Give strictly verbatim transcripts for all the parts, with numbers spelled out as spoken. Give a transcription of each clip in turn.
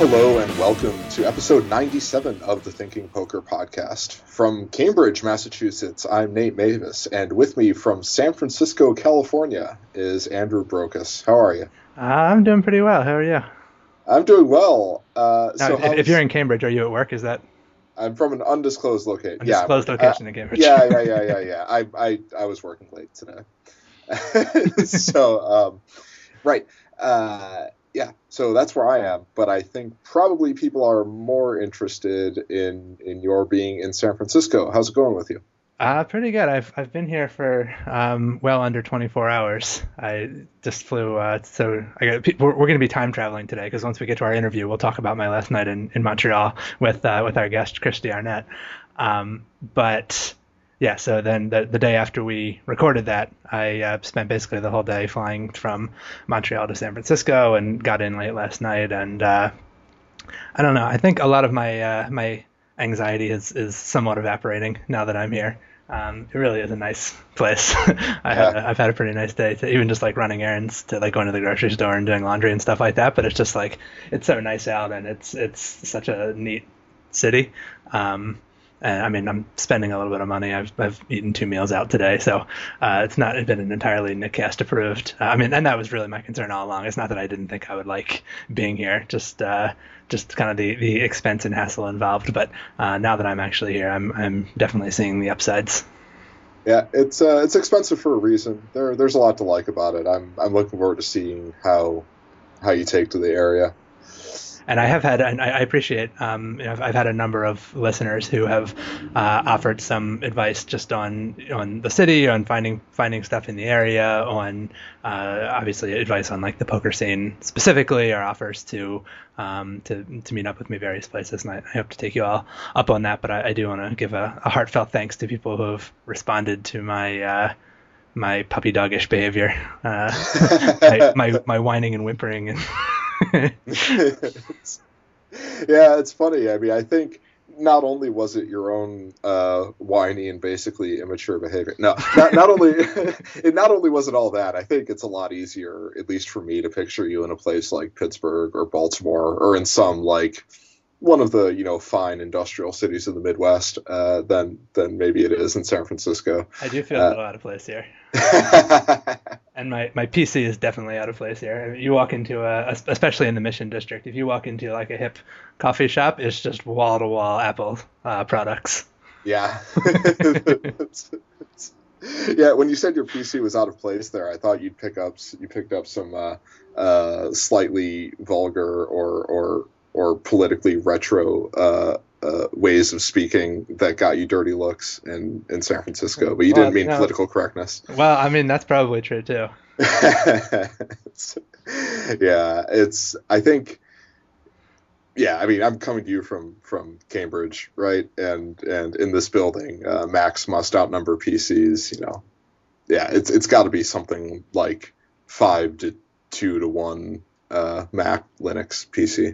Hello and welcome to episode ninety-seven of the Thinking Poker podcast. From Cambridge, Massachusetts, I'm Nate Mavis, and with me from San Francisco, California is Andrew Brokus. How are you? Uh, I'm doing pretty well. How are you? I'm doing well. Uh, now, so if, if you're in Cambridge, are you at work? Is that? I'm from an undisclosed location. Undisclosed yeah, location uh, in Cambridge. yeah, yeah, yeah, yeah, yeah. I, I, I was working late today. so, um, right. Uh, yeah, so that's where I am. But I think probably people are more interested in, in your being in San Francisco. How's it going with you? Uh, pretty good. I've I've been here for um, well under twenty-four hours. I just flew. Uh, so I got, we're, we're going to be time traveling today because once we get to our interview, we'll talk about my last night in, in Montreal with uh, with our guest Christy Arnett. Um, but yeah, so then the the day after we recorded that, I uh, spent basically the whole day flying from Montreal to San Francisco and got in late last night. And uh, I don't know. I think a lot of my uh, my anxiety is is somewhat evaporating now that I'm here. Um, it really is a nice place. I yeah. had a, I've had a pretty nice day, to, even just like running errands, to like going to the grocery store and doing laundry and stuff like that. But it's just like it's so nice out, and it's it's such a neat city. Um, and I mean, I'm spending a little bit of money. I've I've eaten two meals out today, so uh, it's not been an entirely Nickcast approved. Uh, I mean, and that was really my concern all along. It's not that I didn't think I would like being here, just uh, just kind of the, the expense and hassle involved. But uh, now that I'm actually here, I'm I'm definitely seeing the upsides. Yeah, it's uh, it's expensive for a reason. There there's a lot to like about it. I'm I'm looking forward to seeing how how you take to the area. And I have had, and I appreciate, um, you know, I've, I've had a number of listeners who have uh, offered some advice just on on the city, on finding finding stuff in the area, on uh, obviously advice on like the poker scene specifically, or offers to um, to to meet up with me various places. And I, I hope to take you all up on that. But I, I do want to give a, a heartfelt thanks to people who have responded to my uh, my puppy doggish behavior, uh, my, my my whining and whimpering and. it's, yeah, it's funny. I mean, I think not only was it your own uh, whiny and basically immature behavior. No, not, not only it not only was it all that. I think it's a lot easier, at least for me, to picture you in a place like Pittsburgh or Baltimore or in some like one of the you know fine industrial cities in the Midwest uh, than than maybe it is in San Francisco. I do feel uh, a little out of place here. And my, my P C is definitely out of place here. You walk into a, especially in the Mission District, if you walk into like a hip coffee shop, it's just wall to wall Apple uh, products. Yeah. it's, it's, yeah. When you said your P C was out of place there, I thought you'd pick up you picked up some uh, uh, slightly vulgar or or or politically retro uh, uh, ways of speaking that got you dirty looks in, in San Francisco, but you well, didn't mean no. political correctness. Well, I mean, that's probably true too. it's, yeah, it's, I think, yeah, I mean, I'm coming to you from, from Cambridge, right? And, and in this building, uh, Macs must outnumber P Cs, you know, yeah, it's, it's gotta be something like five to two to one, uh, Mac Linux P C.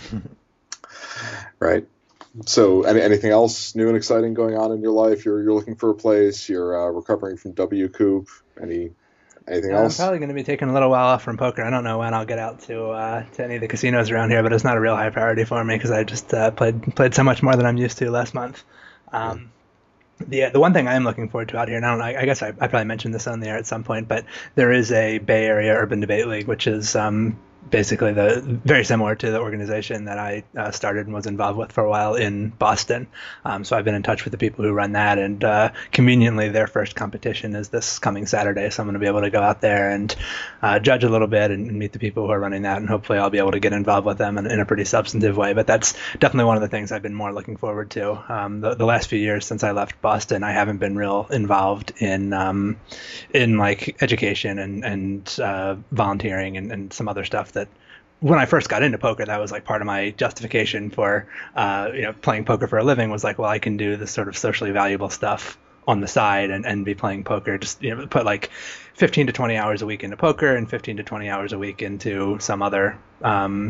Right. So any, anything else new and exciting going on in your life? You're you're looking for a place. You're uh, recovering from W Coop. Any anything uh, else? I'm probably going to be taking a little while off from poker. I don't know when I'll get out to uh, to any of the casinos around here, but it's not a real high priority for me because I just uh, played played so much more than I'm used to last month. Um, the the one thing I am looking forward to out here, and I don't know, I, I guess I, I probably mentioned this on the air at some point, but there is a Bay Area Urban Debate League, which is um, basically the very similar to the organization that I uh, started and was involved with for a while in Boston. Um, so I've been in touch with the people who run that, and uh, conveniently their first competition is this coming Saturday. So I'm going to be able to go out there and uh, judge a little bit and meet the people who are running that, and hopefully I'll be able to get involved with them in, in a pretty substantive way. But that's definitely one of the things I've been more looking forward to. Um, the, the last few years since I left Boston, I haven't been real involved in um, in like education and, and uh, volunteering and, and some other stuff that when I first got into poker, that was like part of my justification for, uh, you know, playing poker for a living was like, well, I can do this sort of socially valuable stuff on the side and, and be playing poker. Just, you know, put like fifteen to twenty hours a week into poker and fifteen to twenty hours a week into some other, um,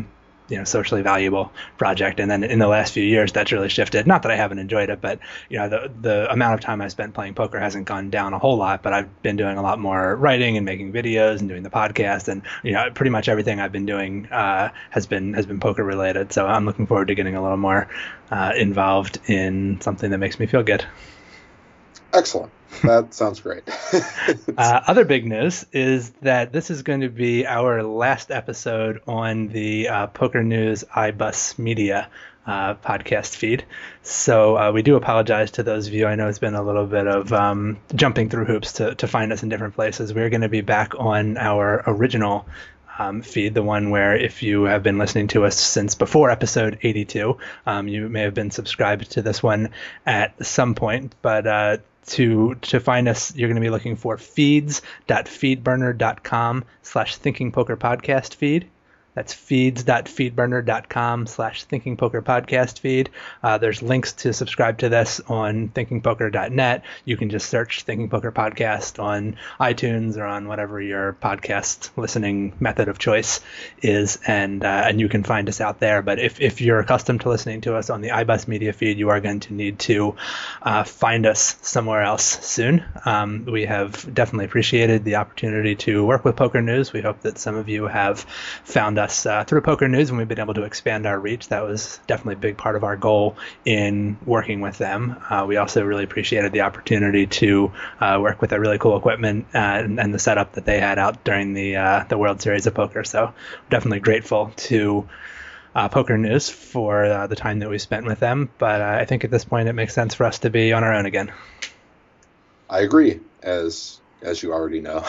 you know, socially valuable project. And then in the last few years, that's really shifted. Not that I haven't enjoyed it, but you know, the the amount of time I spent playing poker hasn't gone down a whole lot. But I've been doing a lot more writing and making videos and doing the podcast, and you know, pretty much everything I've been doing uh, has been has been poker related. So I'm looking forward to getting a little more uh, involved in something that makes me feel good. Excellent. That sounds great. uh, other big news is that this is going to be our last episode on the uh, Poker News iBus Media uh, podcast feed. So uh, we do apologize to those of you. I know it's been a little bit of um, jumping through hoops to, to find us in different places. We're going to be back on our original Um, feed, the one where if you have been listening to us since before episode eighty-two, um, you may have been subscribed to this one at some point, but uh, to to find us, you're going to be looking for feeds.feedburner.com slash thinking poker podcast feed. That's feeds.feedburner.com slash Thinking Poker podcast feed. Uh, there's links to subscribe to this on thinking poker dot net. You can just search Thinking Poker Podcast on iTunes or on whatever your podcast listening method of choice is, and uh, and you can find us out there. But if, if you're accustomed to listening to us on the iBus Media feed, you are going to need to uh, find us somewhere else soon. Um, we have definitely appreciated the opportunity to work with Poker News. We hope that some of you have found us Uh, through Poker News, and we've been able to expand our reach. That was definitely a big part of our goal in working with them. Uh, we also really appreciated the opportunity to uh, work with their really cool equipment uh, and, and the setup that they had out during the uh, the World Series of Poker. So we're definitely grateful to uh, Poker News for uh, the time that we spent with them. But uh, I think at this point it makes sense for us to be on our own again. I agree, as as you already know.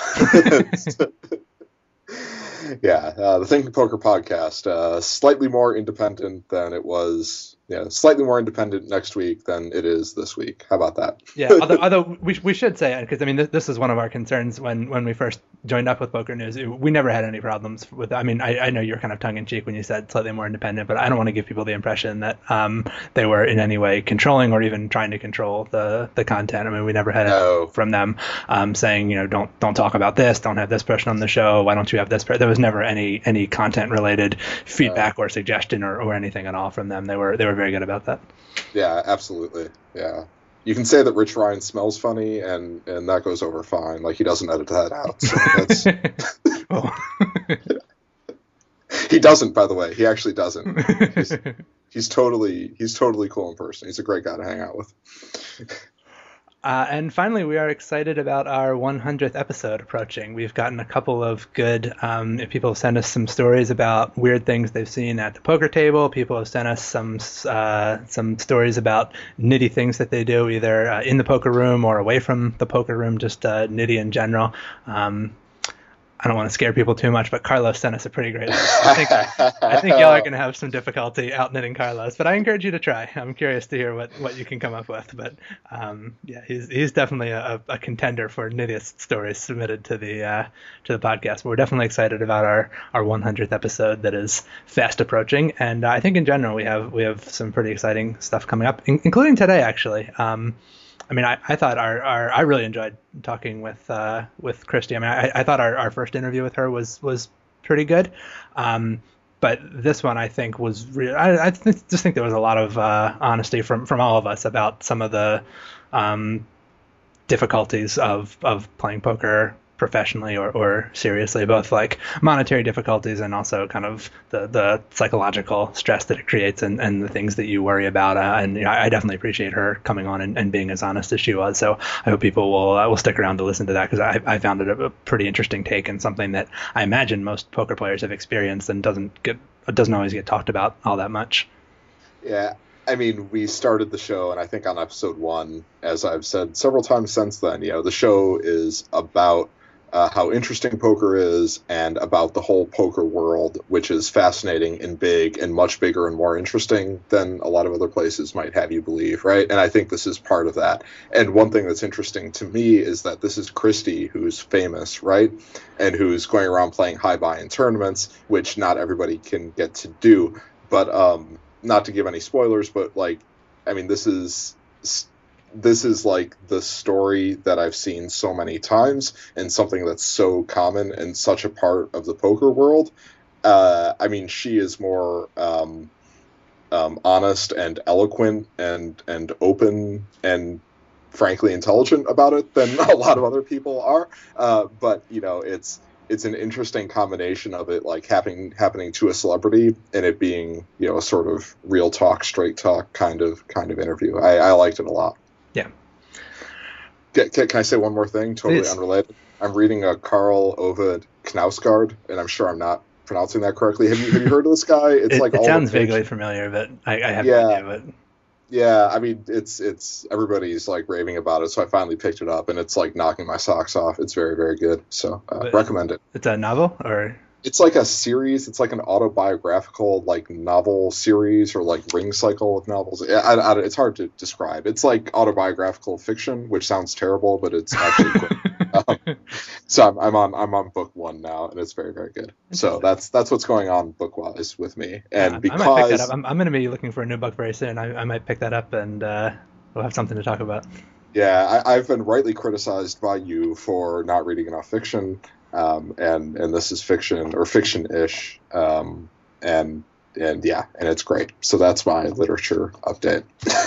Yeah, uh, the Thinking Poker podcast, uh, slightly more independent than it was. Yeah, slightly more independent next week than it is this week. How about that? Yeah, although, although we we should say, because I mean this, this is one of our concerns when, when we first joined up with Poker News. We never had any problems with. I mean, I, I know you're kind of tongue in cheek when you said slightly more independent, but I don't want to give people the impression that um they were in any way controlling or even trying to control the, the content. I mean, we never had no. it from them um saying, you know, don't don't talk about this, don't have this person on the show. Why don't you have this person? There was never any any content related feedback no. or suggestion or, or anything at all from them. They were they were very good about that. Yeah, absolutely. Yeah. You can say that Rich Ryan smells funny, and, and that goes over fine. Like, he doesn't edit that out. So that's... oh. He doesn't, by the way. He actually doesn't. He's, he's totally he's totally cool in person. He's a great guy to hang out with. Uh, and finally, we are excited about our one hundredth episode approaching. We've gotten a couple of good um, people have sent us some stories about weird things they've seen at the poker table. People have sent us some uh, some stories about nitty things that they do, either uh, in the poker room or away from the poker room, just uh, nitty in general. Um, I don't want to scare people too much, but Carlos sent us a pretty great list. I think I think y'all are going to have some difficulty out-knitting Carlos, but I encourage you to try. I'm curious to hear what, what you can come up with. But um, yeah, he's he's definitely a, a contender for nittiest stories submitted to the uh, to the podcast. But we're definitely excited about our, our one hundredth episode that is fast approaching, and uh, I think in general we have we have some pretty exciting stuff coming up, in, including today actually. Um, I mean, I, I thought our, our I really enjoyed talking with uh, with Christy. I mean, I, I thought our, our first interview with her was was pretty good, um, but this one I think was real. I, I th- just think there was a lot of uh, honesty from, from all of us about some of the um, difficulties of of playing poker professionally or, or seriously, both like monetary difficulties and also kind of the, the psychological stress that it creates and, and the things that you worry about. Uh, and you know, I definitely appreciate her coming on and, and being as honest as she was. So I hope people will uh, will stick around to listen to that, because I, I found it a, a pretty interesting take and something that I imagine most poker players have experienced and doesn't get doesn't always get talked about all that much. Yeah. I mean, we started the show, and I think on episode one, as I've said several times since then, you know, the show is about Uh, how interesting poker is and about the whole poker world, which is fascinating and big and much bigger and more interesting than a lot of other places might have you believe, right? And I think this is part of that. And one thing that's interesting to me is that this is Christy, who's famous, right? And who's going around playing high buy-in tournaments, which not everybody can get to do. But um, not to give any spoilers, but like, I mean, this is... This is like the story that I've seen so many times and something that's so common and such a part of the poker world. uh, I mean, she is more um, um, honest and eloquent and and open and frankly intelligent about it than a lot of other people are. Uh, but you know, it's it's an interesting combination of it like happening happening to a celebrity and it being, you know, a sort of real talk, straight talk kind of kind of interview. I, I liked it a lot. Yeah. Can, can, can I say one more thing? Totally Please. Unrelated. I'm reading a Karl Ove Knausgaard, and I'm sure I'm not pronouncing that correctly. Have you have you heard of this guy? It's It, like it all sounds the vaguely familiar, but I, I have Yeah. no idea. But Yeah, I mean, it's it's everybody's like raving about it, so I finally picked it up, and it's like knocking my socks off. It's very, very good. So uh, But- recommend it. it's a novel, or It's like a series. It's like an autobiographical like novel series or like ring cycle of novels. I, I, I- it's hard to describe. It's like autobiographical fiction, which sounds terrible, but it's actually great. Um, so I'm, I'm on I'm on book one now, and it's very, very good. So Interesting. that's that's what's going on book wise with me. And I, because I might pick that up. I'm, I'm going to be looking for a new book very soon. I, I might pick that up, and uh, we'll have something to talk about. Yeah, I, I've been rightly criticized by you for not reading enough fiction, um, and and this is fiction or fiction-ish, um, and and yeah, and it's great. So that's my literature update.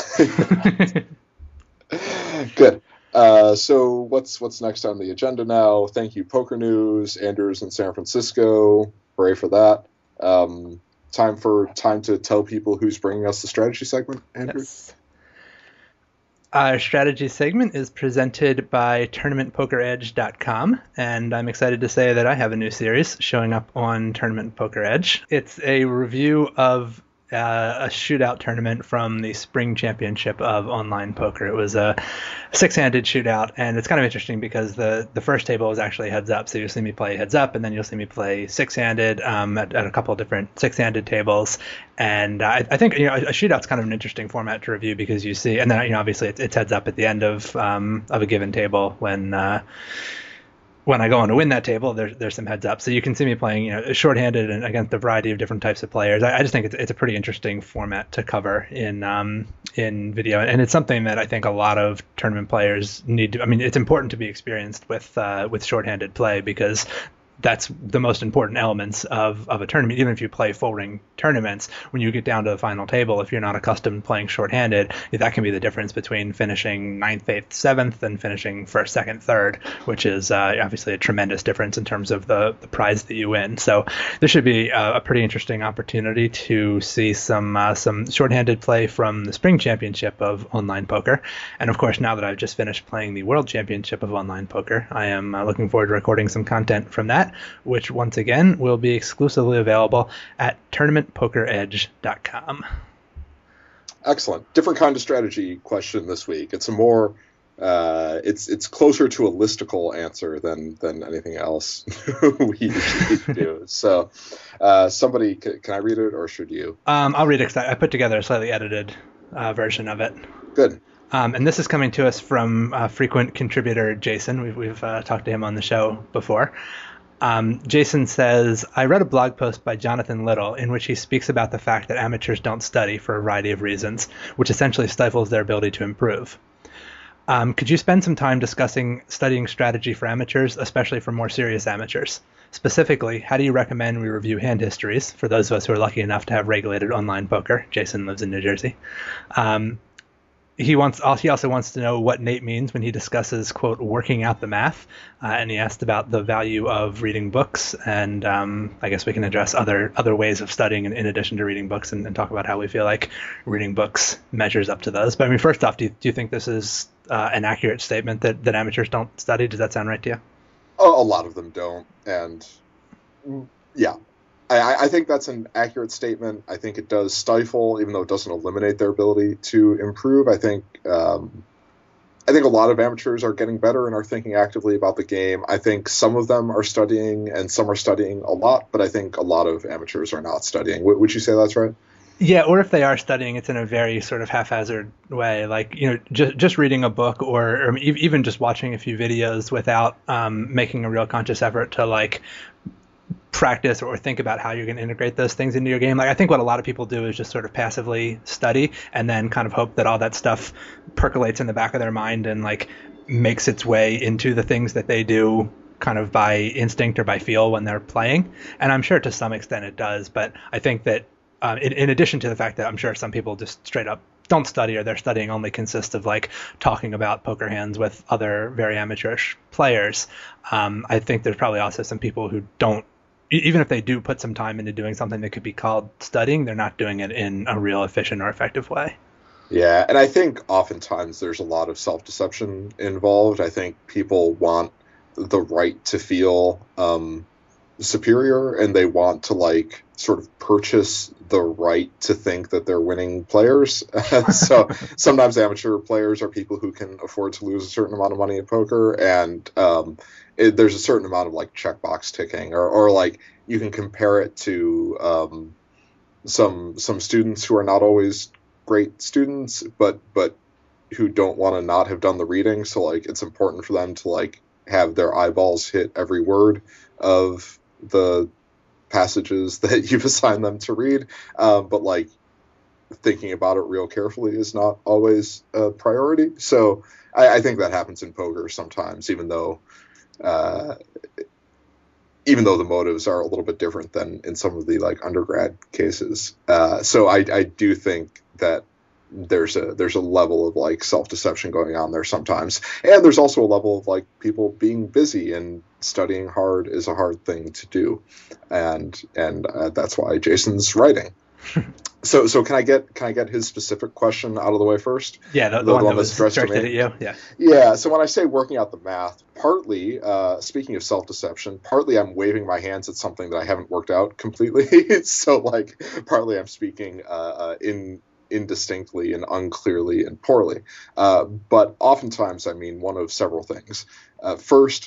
Good. Uh, so what's what's next on the agenda now? Thank you, Poker News. Anders in San Francisco. Hooray for that. Um, time for time to tell people who's bringing us the strategy segment, Andrew. Yes. Our strategy segment is presented by tournament poker edge dot com, and I'm excited to say that I have a new series showing up on Tournament Poker Edge. It's a review of uh, a shootout tournament from the Spring Championship of Online Poker. It was a six-handed shootout, and it's kind of interesting because the, the first table was actually heads up, so you'll see me play heads up, and then you'll see me play six-handed um, at, at a couple of different six-handed tables. And I, I think, you know, a shootout's kind of an interesting format to review because you see, and then, you know, obviously it's, it's heads up at the end of um, of a given table when uh, when I go on to win that table. There's there's some heads up, so you can see me playing, you know, shorthanded and against a variety of different types of players. I, I just think it's it's a pretty interesting format to cover in um, in video, and it's something that I think a lot of tournament players need to. I mean, it's important to be experienced with uh, with shorthanded play because that's the most important elements of, of a tournament. Even if you play full ring tournaments, when you get down to the final table, if you're not accustomed to playing shorthanded, that can be the difference between finishing ninth, eighth, seventh, and finishing first, second, third, which is uh, obviously a tremendous difference in terms of the, the prize that you win. So this should be a, a pretty interesting opportunity to see some uh, some shorthanded play from the Spring Championship of Online Poker. And of course, now that I've just finished playing the World Championship of Online Poker, I am uh, looking forward to recording some content from that, which once again will be exclusively available at tournament poker edge dot com. Excellent. Different kind of strategy question this week. It's a more, uh, it's it's closer to a listicle answer than than anything else we usually do. So, uh, somebody, can, can I read it or should you? Um, I'll read it because I put together a slightly edited uh, version of it. Good. Um, and this is coming to us from uh, frequent contributor Jason. We've, we've uh, talked to him on the show before. Um, Jason says, I read a blog post by Jonathan Little in which he speaks about the fact that amateurs don't study for a variety of reasons, which essentially stifles their ability to improve. Um, could you spend some time discussing studying strategy for amateurs, especially for more serious amateurs? Specifically, how do you recommend we review hand histories for those of us who are lucky enough to have regulated online poker? Jason lives in New Jersey. Um, He wants. He also wants to know what Nate means when he discusses, quote, working out the math. Uh, and he asked about the value of reading books. And um, I guess we can address other other ways of studying in, in addition to reading books and, and talk about how we feel like reading books measures up to those. But I mean, first off, do you, do you think this is uh, an accurate statement that, that amateurs don't study? Does that sound right to you? A, a lot of them don't. And yeah. I, I think that's an accurate statement. I think it does stifle, even though it doesn't eliminate their ability to improve. I think um, I think a lot of amateurs are getting better and are thinking actively about the game. I think some of them are studying and some are studying a lot, but I think a lot of amateurs are not studying. W- would you say that's right? Yeah, or if they are studying, it's in a very sort of haphazard way, like, you know, just just reading a book or, or even just watching a few videos without um, making a real conscious effort to, like, practice or think about how you're going to integrate those things into your game. Like, I think what a lot of people do is just sort of passively study and then kind of hope that all that stuff percolates in the back of their mind and, like, makes its way into the things that they do kind of by instinct or by feel when they're playing. And I'm sure to some extent it does, but I think that um, in, in addition to the fact that I'm sure some people just straight up don't study, or their studying only consists of like talking about poker hands with other very amateurish players, um, I think there's probably also some people who don't, even if they do put some time into doing something that could be called studying, they're not doing it in a real efficient or effective way. Yeah, and I think oftentimes there's a lot of self-deception involved. I think people want the right to feel um, superior, and they want to like sort of purchase the right to think that they're winning players. So sometimes amateur players are people who can afford to lose a certain amount of money in poker, and um, it, there's a certain amount of like checkbox ticking, or, or like you can compare it to um, some some students who are not always great students, but but who don't want to not have done the reading. So like it's important for them to like have their eyeballs hit every word of the passages that you've assigned them to read, um, but like thinking about it real carefully is not always a priority. So I, I think that happens in poker sometimes, even though uh, even though the motives are a little bit different than in some of the like undergrad cases. Uh, so I, I do think that there's a there's a level of like self-deception going on there sometimes, and there's also a level of like people being busy, and studying hard is a hard thing to do, and and uh, that's why Jason's writing. so so can I get can I get his specific question out of the way first? Yeah, the, the, the one, one that was directed at you. Yeah. Yeah. So when I say working out the math, partly uh, speaking of self-deception, partly I'm waving my hands at something that I haven't worked out completely. So like partly I'm speaking uh, uh, in. indistinctly and unclearly and poorly. Uh, but oftentimes, I mean one of several things. Uh, first,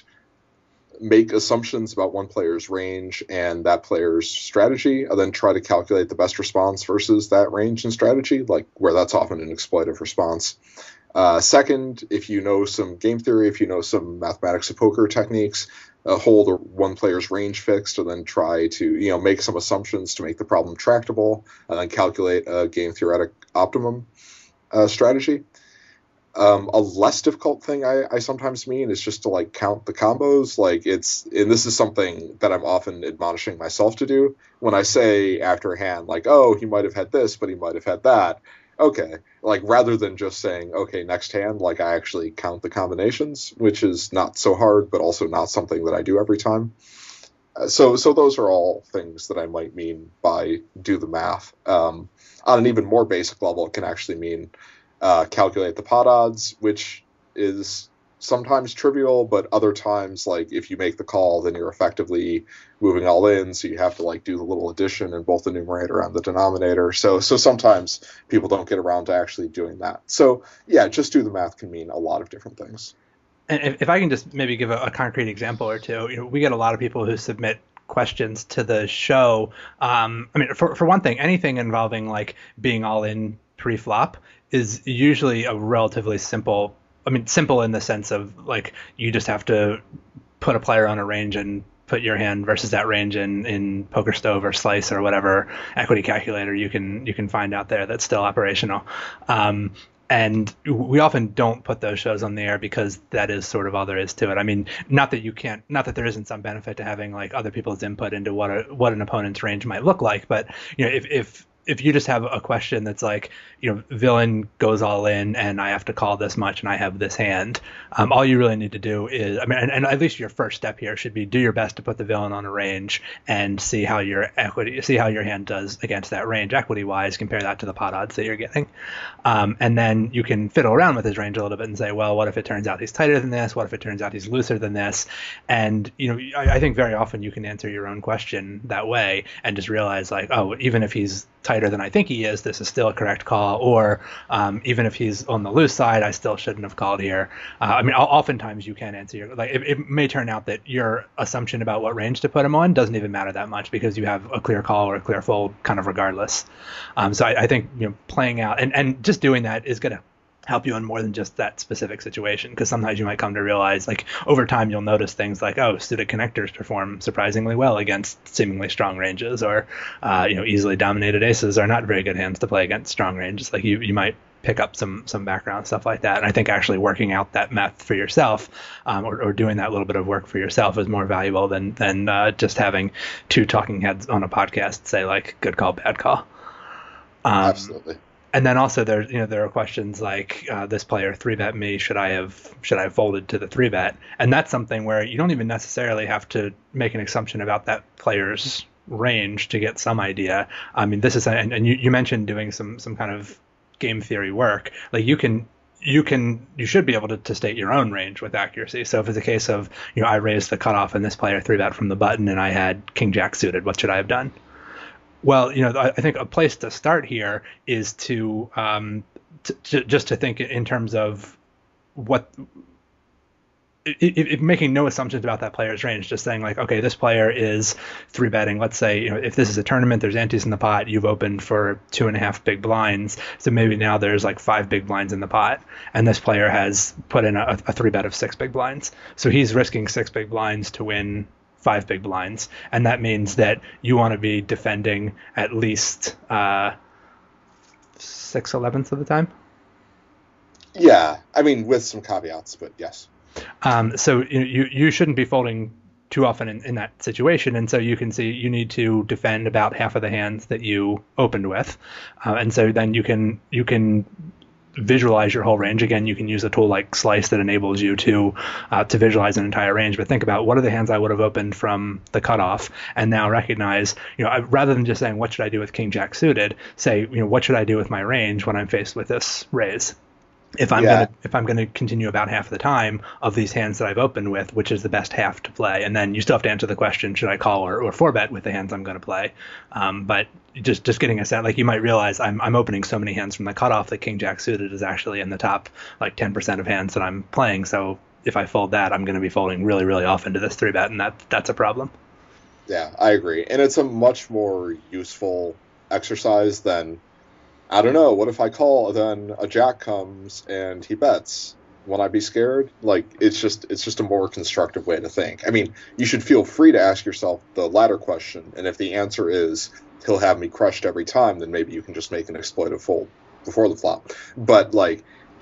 make assumptions about one player's range and that player's strategy, and then try to calculate the best response versus that range and strategy, like where that's often an exploitive response. Uh, second, if you know some game theory, if you know some mathematics of poker techniques, uh, hold one player's range fixed, and then try to, you know, make some assumptions to make the problem tractable, and then calculate a game theoretic optimum uh, strategy. Um, a less difficult thing I, I sometimes mean is just to like count the combos. Like it's, and this is something that I'm often admonishing myself to do when I say after a hand, like, oh, he might have had this, but he might have had that. Okay, like rather than just saying, okay, next hand, like I actually count the combinations, which is not so hard, but also not something that I do every time. Uh, so so those are all things that I might mean by do the math. Um, on an even more basic level, it can actually mean uh, calculate the pot odds, which is sometimes trivial, but other times, like if you make the call, then you're effectively moving all in, so you have to like do the little addition in both the numerator and the denominator. So so sometimes people don't get around to actually doing that. So yeah, just do the math can mean a lot of different things. And if, if I can just maybe give a, a concrete example or two, you know, we get a lot of people who submit questions to the show. Um, I mean, for for one thing, anything involving like being all in pre-flop is usually a relatively simple. I mean, simple in the sense of like you just have to put a player on a range and put your hand versus that range in, in PokerStove or Slice or whatever equity calculator you can you can find out there that's still operational. Um, and we often don't put those shows on the air because that is sort of all there is to it. I mean, not that you can't, not that there isn't some benefit to having like other people's input into what a, what an opponent's range might look like, but you know, if if if you just have a question that's like, you know, villain goes all in and I have to call this much and I have this hand, um, all you really need to do is, I mean, and, and at least your first step here should be do your best to put the villain on a range and see how your equity, see how your hand does against that range equity wise, compare that to the pot odds that you're getting. Um, and then you can fiddle around with his range a little bit and say, well, what if it turns out he's tighter than this? What if it turns out he's looser than this? And, you know, I, I think very often you can answer your own question that way and just realize like, oh, even if he's tighter than I think he is, this is still a correct call. Or um, even if he's on the loose side, I still shouldn't have called here. Uh, I mean, oftentimes you can answer your, like it, it may turn out that your assumption about what range to put him on doesn't even matter that much because you have a clear call or a clear fold kind of regardless. Um, so I, I think, you know, playing out and, and just doing that is going to help you in more than just that specific situation, because sometimes you might come to realize like over time you'll notice things like, oh, suited connectors perform surprisingly well against seemingly strong ranges, or uh, you know, easily dominated aces are not very good hands to play against strong ranges. Like you you might pick up some some background stuff like that. And I think actually working out that math for yourself, um, or, or doing that little bit of work for yourself, is more valuable than than uh, just having two talking heads on a podcast say like good call, bad call. Um, Absolutely. And then also there, you know, there are questions like uh, this player three bet me. Should I have should I have folded to the three bet? And that's something where you don't even necessarily have to make an assumption about that player's range to get some idea. I mean, this is and, and you, you mentioned doing some some kind of game theory work. Like you can you can you should be able to, to state your own range with accuracy. So if it's a case of, you know, I raised the cutoff and this player three bet from the button and I had king jack suited, what should I have done? Well, you know, I think a place to start here is to, um, to, to just to think in terms of what, it, it, making no assumptions about that player's range, just saying like, okay, this player is three betting. Let's say, you know, if this is a tournament, there's antes in the pot, you've opened for two and a half big blinds. So maybe now there's like five big blinds in the pot, and this player has put in a, a three bet of six big blinds. So he's risking six big blinds to win five big blinds, and that means that you want to be defending at least uh, six elevenths of the time. Yeah, I mean with some caveats, but yes. Um, so you, you you shouldn't be folding too often in, in that situation, and so you can see you need to defend about half of the hands that you opened with, uh, and so then you can you can. visualize your whole range. Again, you can use a tool like Slice that enables you to uh, to visualize an entire range. But think about what are the hands I would have opened from the cutoff, and now recognize, you know, I, rather than just saying what should I do with king jack suited, say, you know, what should I do with my range when I'm faced with this raise? If I'm yeah. gonna if I'm gonna continue about half the time of these hands that I've opened with, which is the best half to play, and then you still have to answer the question: should I call or, or four bet with the hands I'm going to play? Um, but just just getting a set, like you might realize I'm I'm opening so many hands from the cutoff that king jack suited is actually in the top like ten percent of hands that I'm playing. So if I fold that, I'm going to be folding really really often to this three bet, and that that's a problem. Yeah, I agree, and it's a much more useful exercise than. I don't know, what if I call, then a jack comes and he bets? Will I be scared? Like, it's just it's just a more constructive way to think. I mean, you should feel free to ask yourself the latter question, and if the answer is, he'll have me crushed every time, then maybe you can just make an exploitive fold before the flop. But, like,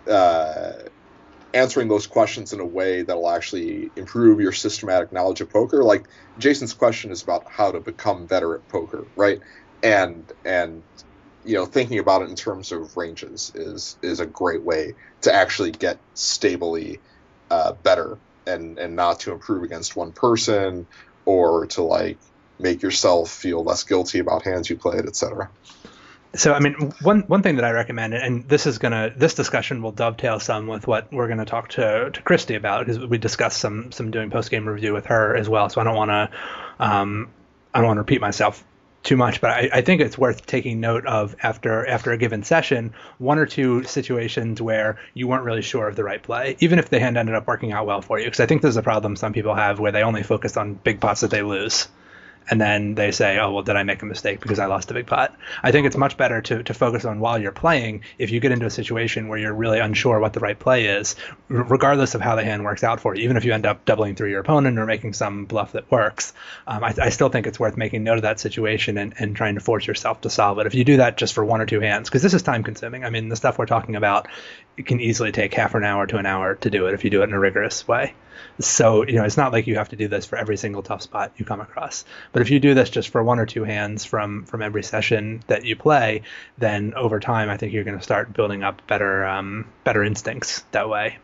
uh, answering those questions in a way that'll actually improve your systematic knowledge of poker, like, Jason's question is about how to become better at poker, right? And, and... you know, thinking about it in terms of ranges is is a great way to actually get stably uh, better and, and not to improve against one person or to, like, make yourself feel less guilty about hands you played, et cetera. So, I mean, one one thing that I recommend, and this is gonna this discussion will dovetail some with what we're gonna talk to to Christy about, because we discussed some some doing post game review with her as well. So I don't want to um, I don't want to repeat myself too much, but I, I think it's worth taking note of after after a given session, one or two situations where you weren't really sure of the right play, even if the hand ended up working out well for you. Because I think there's a problem some people have where they only focus on big pots that they lose. And then they say, oh, well, did I make a mistake because I lost a big pot? I think it's much better to, to focus on while you're playing. If you get into a situation where you're really unsure what the right play is, r- regardless of how the hand works out for you, even if you end up doubling through your opponent or making some bluff that works, um, I, I still think it's worth making note of that situation and, and trying to force yourself to solve it. If you do that just for one or two hands, because this is time consuming. I mean, the stuff we're talking about, it can easily take half an hour to an hour to do it if you do it in a rigorous way. So, you know, it's not like you have to do this for every single tough spot you come across. But if you do this just for one or two hands from, from every session that you play, then over time, I think you're going to start building up better um, better instincts that way.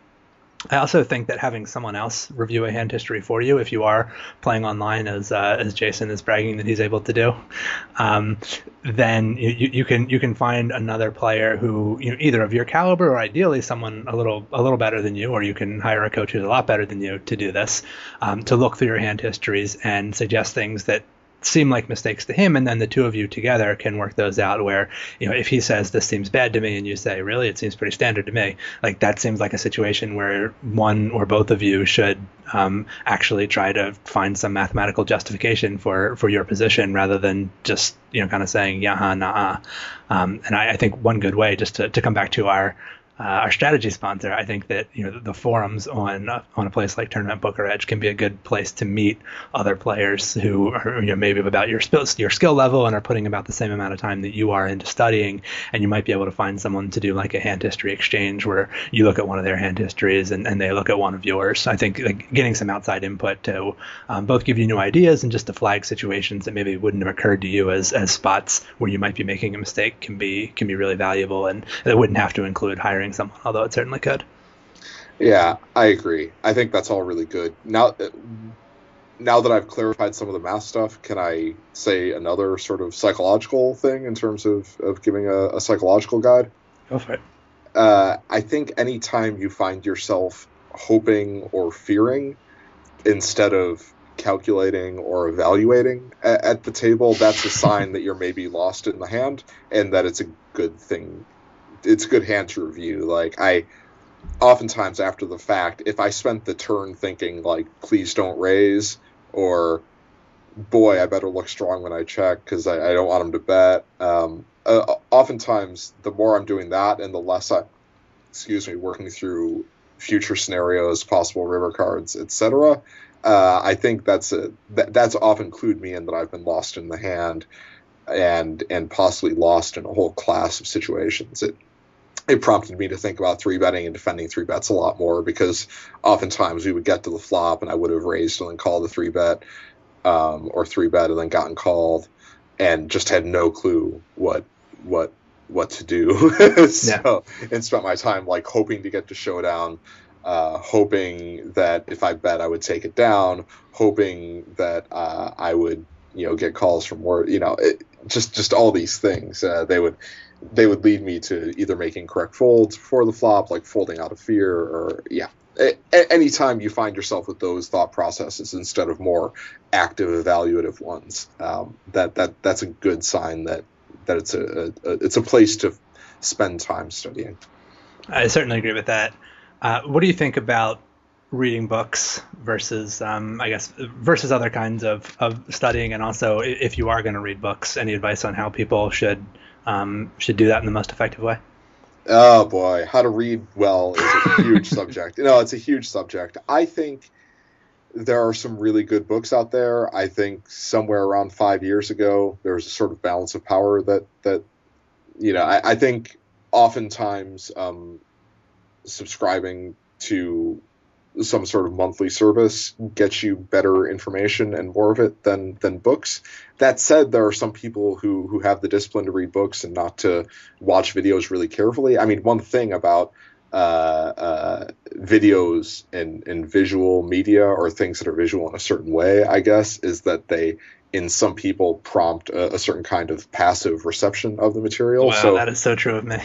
I also think that having someone else review a hand history for you, if you are playing online, as uh, as Jason is bragging that he's able to do, um, then you, you can you can find another player who, you know, either of your caliber or ideally someone a little a little better than you, or you can hire a coach who's a lot better than you to do this, um, to look through your hand histories and suggest things that seem like mistakes to him, and then the two of you together can work those out where, you know, if he says this seems bad to me and you say, really, it seems pretty standard to me, like that seems like a situation where one or both of you should um, actually try to find some mathematical justification for for your position rather than just, you know, kind of saying yeah, nah. Um, and I, I think one good way, just to, to come back to our uh, our strategy sponsor, I think that you know the, the forums on uh, on a place like Tournament Poker Edge can be a good place to meet other players who are you know maybe about your skill your skill level and are putting about the same amount of time that you are into studying, and you might be able to find someone to do like a hand history exchange where you look at one of their hand histories and, and they look at one of yours. I think like, getting some outside input to um, both give you new ideas and just to flag situations that maybe wouldn't have occurred to you as as spots where you might be making a mistake can be can be really valuable, and it wouldn't have to include hiring someone, although it certainly could. Yeah, I agree. I think that's all really good. Now, now that I've clarified some of the math stuff, can I say another sort of psychological thing in terms of, of giving a, a psychological guide? Go for it. Uh, I think anytime you find yourself hoping or fearing instead of calculating or evaluating at, at the table, that's a sign that you're maybe lost in the hand and that it's a good thing. It's a good hand to review. Like I, oftentimes after the fact, if I spent the turn thinking like, please don't raise, or boy, I better look strong when I check because I, I don't want him to bet. Um, uh, oftentimes, the more I'm doing that and the less I, excuse me, working through future scenarios, possible river cards, et cetera, uh, I think that's a that, that's often clued me in that I've been lost in the hand and and possibly lost in a whole class of situations. It it prompted me to think about three betting and defending three bets a lot more, because oftentimes we would get to the flop and I would have raised and then called the three bet, um, or three bet and then gotten called, and just had no clue what what what to do. So yeah. And spent my time like hoping to get to showdown, uh, hoping that if I bet I would take it down, hoping that uh, I would you know get calls from where you know it, just just all these things. Uh, they would. They would lead me to either making correct folds before the flop, like folding out of fear, or yeah. A- anytime you find yourself with those thought processes instead of more active, evaluative ones, um, that that that's a good sign that that it's a, a it's a place to spend time studying. I certainly agree with that. Uh, what do you think about reading books versus, um, I guess, versus other kinds of, of studying, and also if you are going to read books, any advice on how people should Um, should do that in the most effective way? Oh boy, how to read well is a huge subject. You know, it's a huge subject. I think there are some really good books out there. I think somewhere around five years ago, there was a sort of balance of power that, that you know, I, I think oftentimes um, subscribing to some sort of monthly service gets you better information and more of it than than books. That said, there are some people who who have the discipline to read books and not to watch videos really carefully. I mean, one thing about uh, uh, videos and, and visual media, or things that are visual in a certain way, I guess, is that they, in some people, prompt a, a certain kind of passive reception of the material. Wow, so, that is so true of me.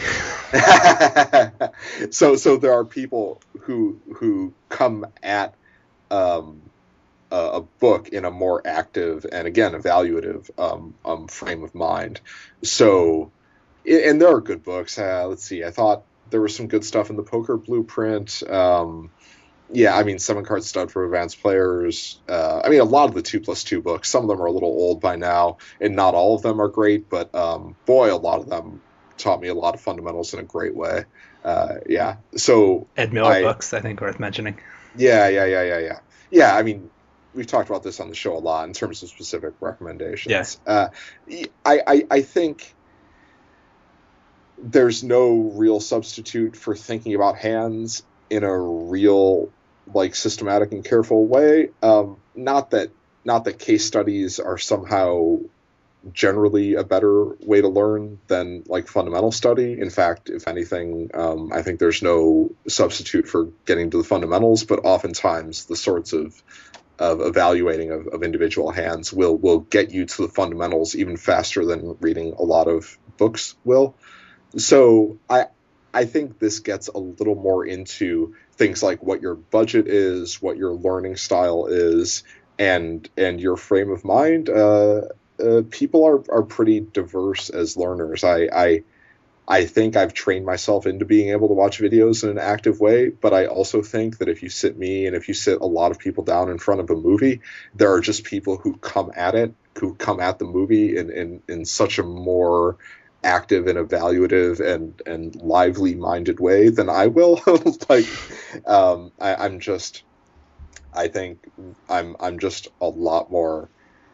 so, so there are people who who come at um, a, a book in a more active and, again, evaluative um, um, frame of mind. So, and there are good books. Uh, let's see. I thought there was some good stuff in the Poker Blueprint. Um, Yeah, I mean, Seven Card Stud for Advanced Players. Uh, I mean, a lot of the two plus two books, some of them are a little old by now, and not all of them are great, but um, boy, a lot of them taught me a lot of fundamentals in a great way. Uh, yeah, so... Ed Miller I, books, I think, worth mentioning. Yeah, yeah, yeah, yeah, yeah. Yeah, I mean, we've talked about this on the show a lot in terms of specific recommendations. Yes. Uh, I, I, I think there's no real substitute for thinking about hands in a real, like, systematic and careful way. Um, not that not that case studies are somehow generally a better way to learn than, like, fundamental study. In fact, if anything, um, I think there's no substitute for getting to the fundamentals, but oftentimes the sorts of of evaluating of, of individual hands will will get you to the fundamentals even faster than reading a lot of books will. So I I think this gets a little more into things like what your budget is, what your learning style is, and and your frame of mind. Uh, uh, people are, are pretty diverse as learners. I, I I think I've trained myself into being able to watch videos in an active way, but I also think that if you sit me and if you sit a lot of people down in front of a movie, there are just people who come at it, who come at the movie in, in, in such a more active and evaluative and and lively minded way than I will. Like, um, I, I'm just, I think I'm I'm just a lot more.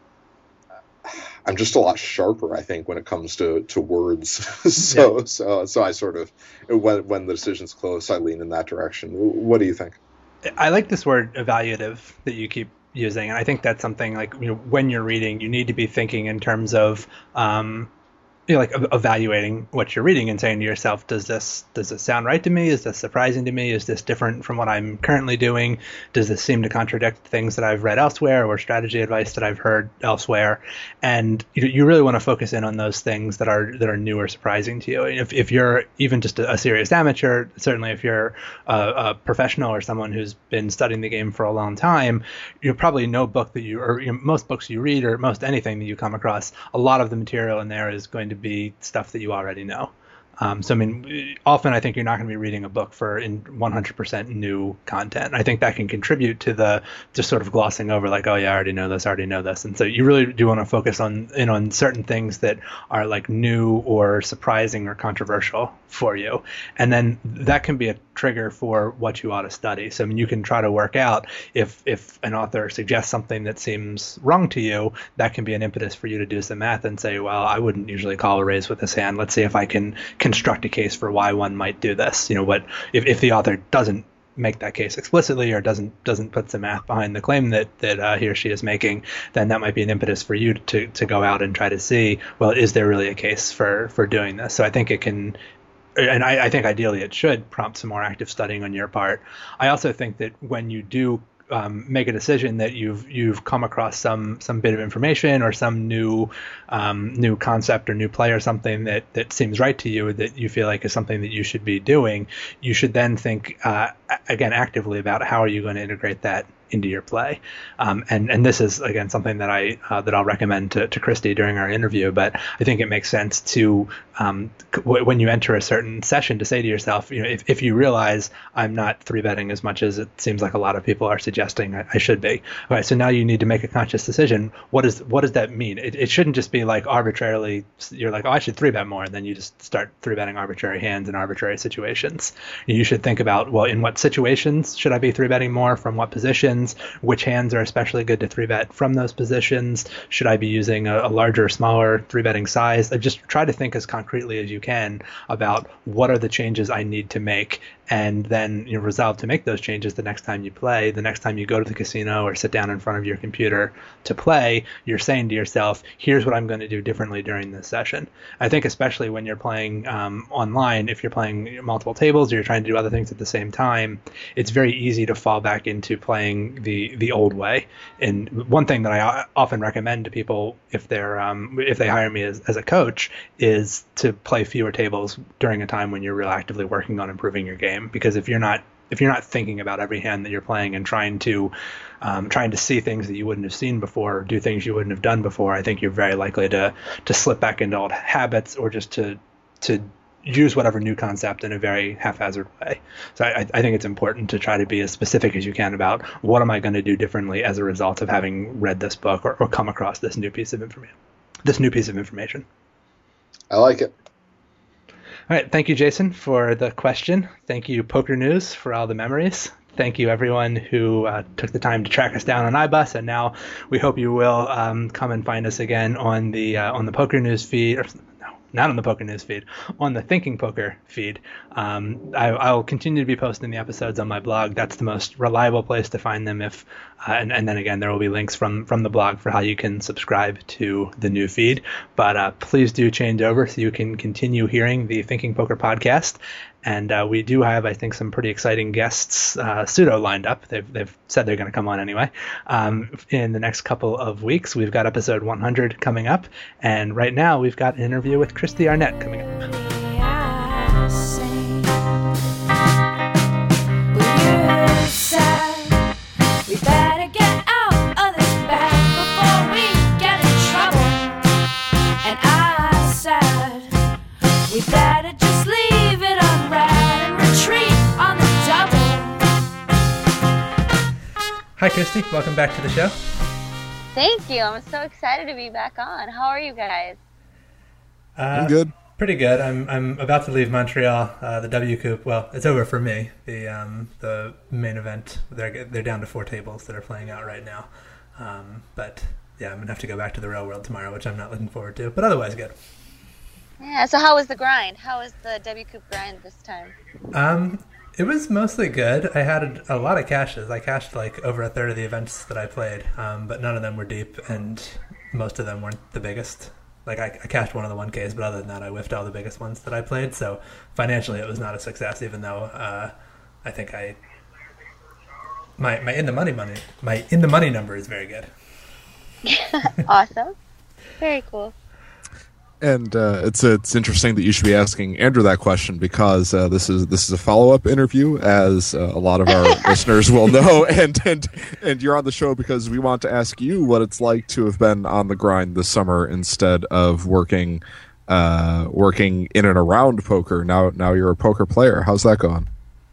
I'm just a lot sharper, I think, when it comes to, to words. so yeah. so so I sort of, when when the decision's close, I lean in that direction. What do you think? I like this word evaluative that you keep using, and I think that's something like, you know, when you're reading, you need to be thinking in terms of um, you know, like evaluating what you're reading and saying to yourself, does this does this sound right to me? Is this surprising to me? Is this different from what I'm currently doing? Does this seem to contradict things that I've read elsewhere or strategy advice that I've heard elsewhere? And you, you really want to focus in on those things that are that are new or surprising to you. If if you're even just a, a serious amateur, certainly if you're a, a professional or someone who's been studying the game for a long time, you probably no book that you or you know, most books you read or most anything that you come across, a lot of the material in there is going to be stuff that you already know. Um, so, I mean, often I think you're not going to be reading a book for in one hundred percent new content. I think that can contribute to the just sort of glossing over like, oh, yeah, I already know this, I already know this. And so you really do want to focus on in on certain things that are like new or surprising or controversial for you. And then that can be a trigger for what you ought to study. So, I mean, you can try to work out if if an author suggests something that seems wrong to you, that can be an impetus for you to do some math and say, well, I wouldn't usually call a raise with this hand. Let's see if I can construct a case for why one might do this. You know, what if, if the author doesn't make that case explicitly or doesn't doesn't put some math behind the claim that that uh, he or she is making, then that might be an impetus for you to to go out and try to see, well, is there really a case for for doing this? So I think it can, and I, I think ideally it should prompt some more active studying on your part. I also think that when you do um, make a decision that you've you've come across some some bit of information or some new um, new concept or new play or something that that seems right to you, that you feel like is something that you should be doing, you should then think uh, again actively about how are you going to integrate that into your play. Um, and, and this is, again, something that, I, uh, that I'll recommend to, to Christy during our interview, but I think it makes sense to, um, w- when you enter a certain session, to say to yourself, you know, if, if you realize I'm not three betting as much as it seems like a lot of people are suggesting I, I should be. All right, so now you need to make a conscious decision. What is what does that mean? It, it shouldn't just be like arbitrarily, you're like, oh, I should three bet more, and then you just start three betting arbitrary hands in arbitrary situations. You should think about, well, in what situations should I be three betting more, from what positions? Which hands are especially good to three bet from those positions? Should I be using a, a larger or smaller three betting size? Just try to think as concretely as you can about what are the changes I need to make, and then you know, resolve to make those changes the next time you play. The next time you go to the casino or sit down in front of your computer to play, you're saying to yourself, here's what I'm going to do differently during this session. I think especially when you're playing um, online, if you're playing multiple tables or you're trying to do other things at the same time, it's very easy to fall back into playing the the old way. And one thing that I often recommend to people if they're um, if they hire me as, as a coach is to play fewer tables during a time when you're real actively working on improving your game. Because if you're not if you're not thinking about every hand that you're playing and trying to um, trying to see things that you wouldn't have seen before, or do things you wouldn't have done before, I think you're very likely to to slip back into old habits, or just to to use whatever new concept in a very haphazard way. So I, I think it's important to try to be as specific as you can about what am I going to do differently as a result of having read this book or, or come across this new piece of information. This new piece of information. I like it. All right. Thank you, Jason, for the question. Thank you, Poker News, for all the memories. Thank you, everyone who uh, took the time to track us down on iBus, and now we hope you will um, come and find us again on the uh, on the Poker News feed. Or, Not on the Poker News feed, on the Thinking Poker feed. Um, I, I'll continue to be posting the episodes on my blog. That's the most reliable place to find them. If uh, and, and then again, there will be links from from the blog for how you can subscribe to the new feed. But uh, please do change over so you can continue hearing the Thinking Poker podcast. And uh, we do have, I think, some pretty exciting guests uh, pseudo lined up. They've they've said they're going to come on anyway. Um, in the next couple of weeks, we've got episode one hundred coming up. And right now, we've got an interview with Christy Arnett coming up. Hi, Christy. Welcome back to the show. Thank you. I'm so excited to be back on. How are you guys? Uh, I'm good. Pretty good. I'm I'm about to leave Montreal. Uh, the W Coupe. Well, it's over for me. The um the main event. They're they're down to four tables that are playing out right now. Um, but yeah, I'm gonna have to go back to the real world tomorrow, which I'm not looking forward to. But otherwise, good. Yeah. So how was the grind? How was the W Coupe grind this time? Um, it was mostly good. I had a, a lot of caches. I cashed like over a third of the events that I played, um, but none of them were deep, and most of them weren't the biggest. Like, I, I cashed one of the one Ks, but other than that, I whiffed all the biggest ones that I played. So financially, it was not a success, even though uh, I think I my my in the money money my in the money number is very good. Awesome, very cool. And uh, it's it's interesting that you should be asking Andrew that question, because uh, this is this is a follow up interview, as uh, a lot of our listeners will know, and and and you're on the show because we want to ask you what it's like to have been on the grind this summer instead of working uh, working in and around poker. Now now you're a poker player. How's that going?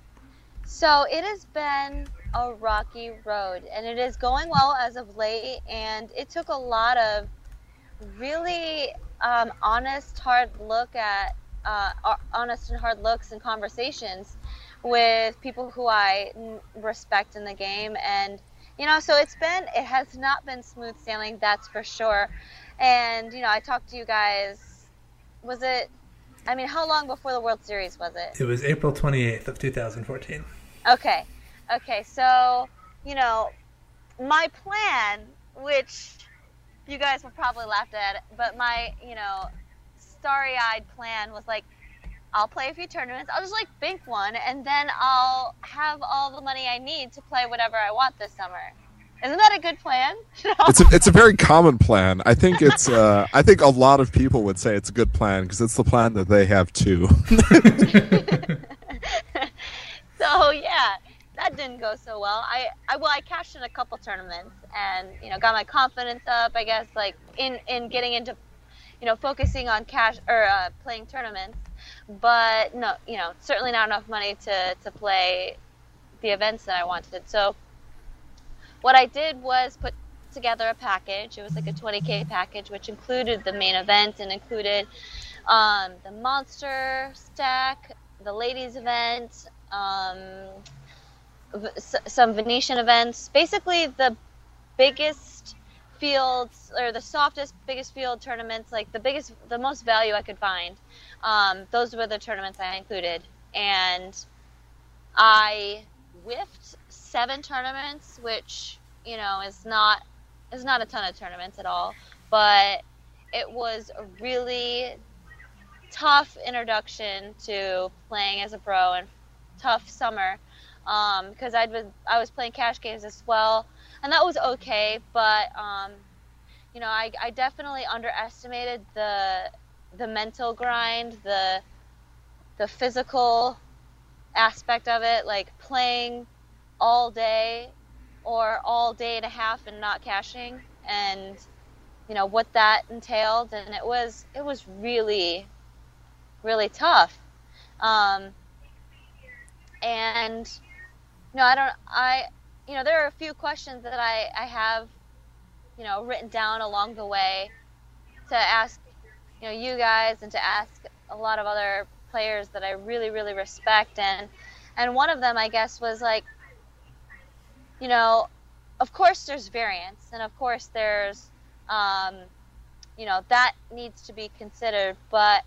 So it has been a rocky road, and it is going well as of late. And it took a lot of really um, honest, hard look at uh, honest and hard looks and conversations with people who I respect in the game. And you know, so it's been it has not been smooth sailing, that's for sure. And you know, I talked to you guys. Was it? I mean, how long before the World Series was it? It was April twenty-eighth of two thousand fourteen. Okay, okay. So you know, my plan, which you guys will probably laugh at, but my, you know, starry-eyed plan was like, I'll play a few tournaments, I'll just like bank one, and then I'll have all the money I need to play whatever I want this summer. Isn't that a good plan? No? It's a, it's a very common plan. I think it's uh, I think a lot of people would say it's a good plan because it's the plan that they have too. So yeah, that didn't go so well. I, I well, I cashed in a couple tournaments and, you know, got my confidence up, I guess, like in, in getting into, you know, focusing on cash or uh, playing tournaments. But no, you know, certainly not enough money to, to play the events that I wanted. So what I did was put together a package. It was like a twenty K package, which included the main event and included um, the monster stack, the ladies event, um, some Venetian events, basically the biggest fields or the softest, biggest field tournaments, like the biggest, the most value I could find. Um, those were the tournaments I included, and I whiffed seven tournaments, which, you know, is not is not a ton of tournaments at all, but it was a really tough introduction to playing as a pro and tough summer. Um, because I'd been, I was playing cash games as well, and that was okay, but, um, you know, I, I definitely underestimated the, the mental grind, the, the physical aspect of it, like playing all day or all day and a half and not cashing, and, you know, what that entailed, and it was, it was really, really tough. Um, and, No, I don't, I, you know, there are a few questions that I, I have, you know, written down along the way to ask, you know, you guys and to ask a lot of other players that I really, really respect. And, and one of them, I guess, was like, you know, of course there's variance, and of course there's, um, you know, that needs to be considered. But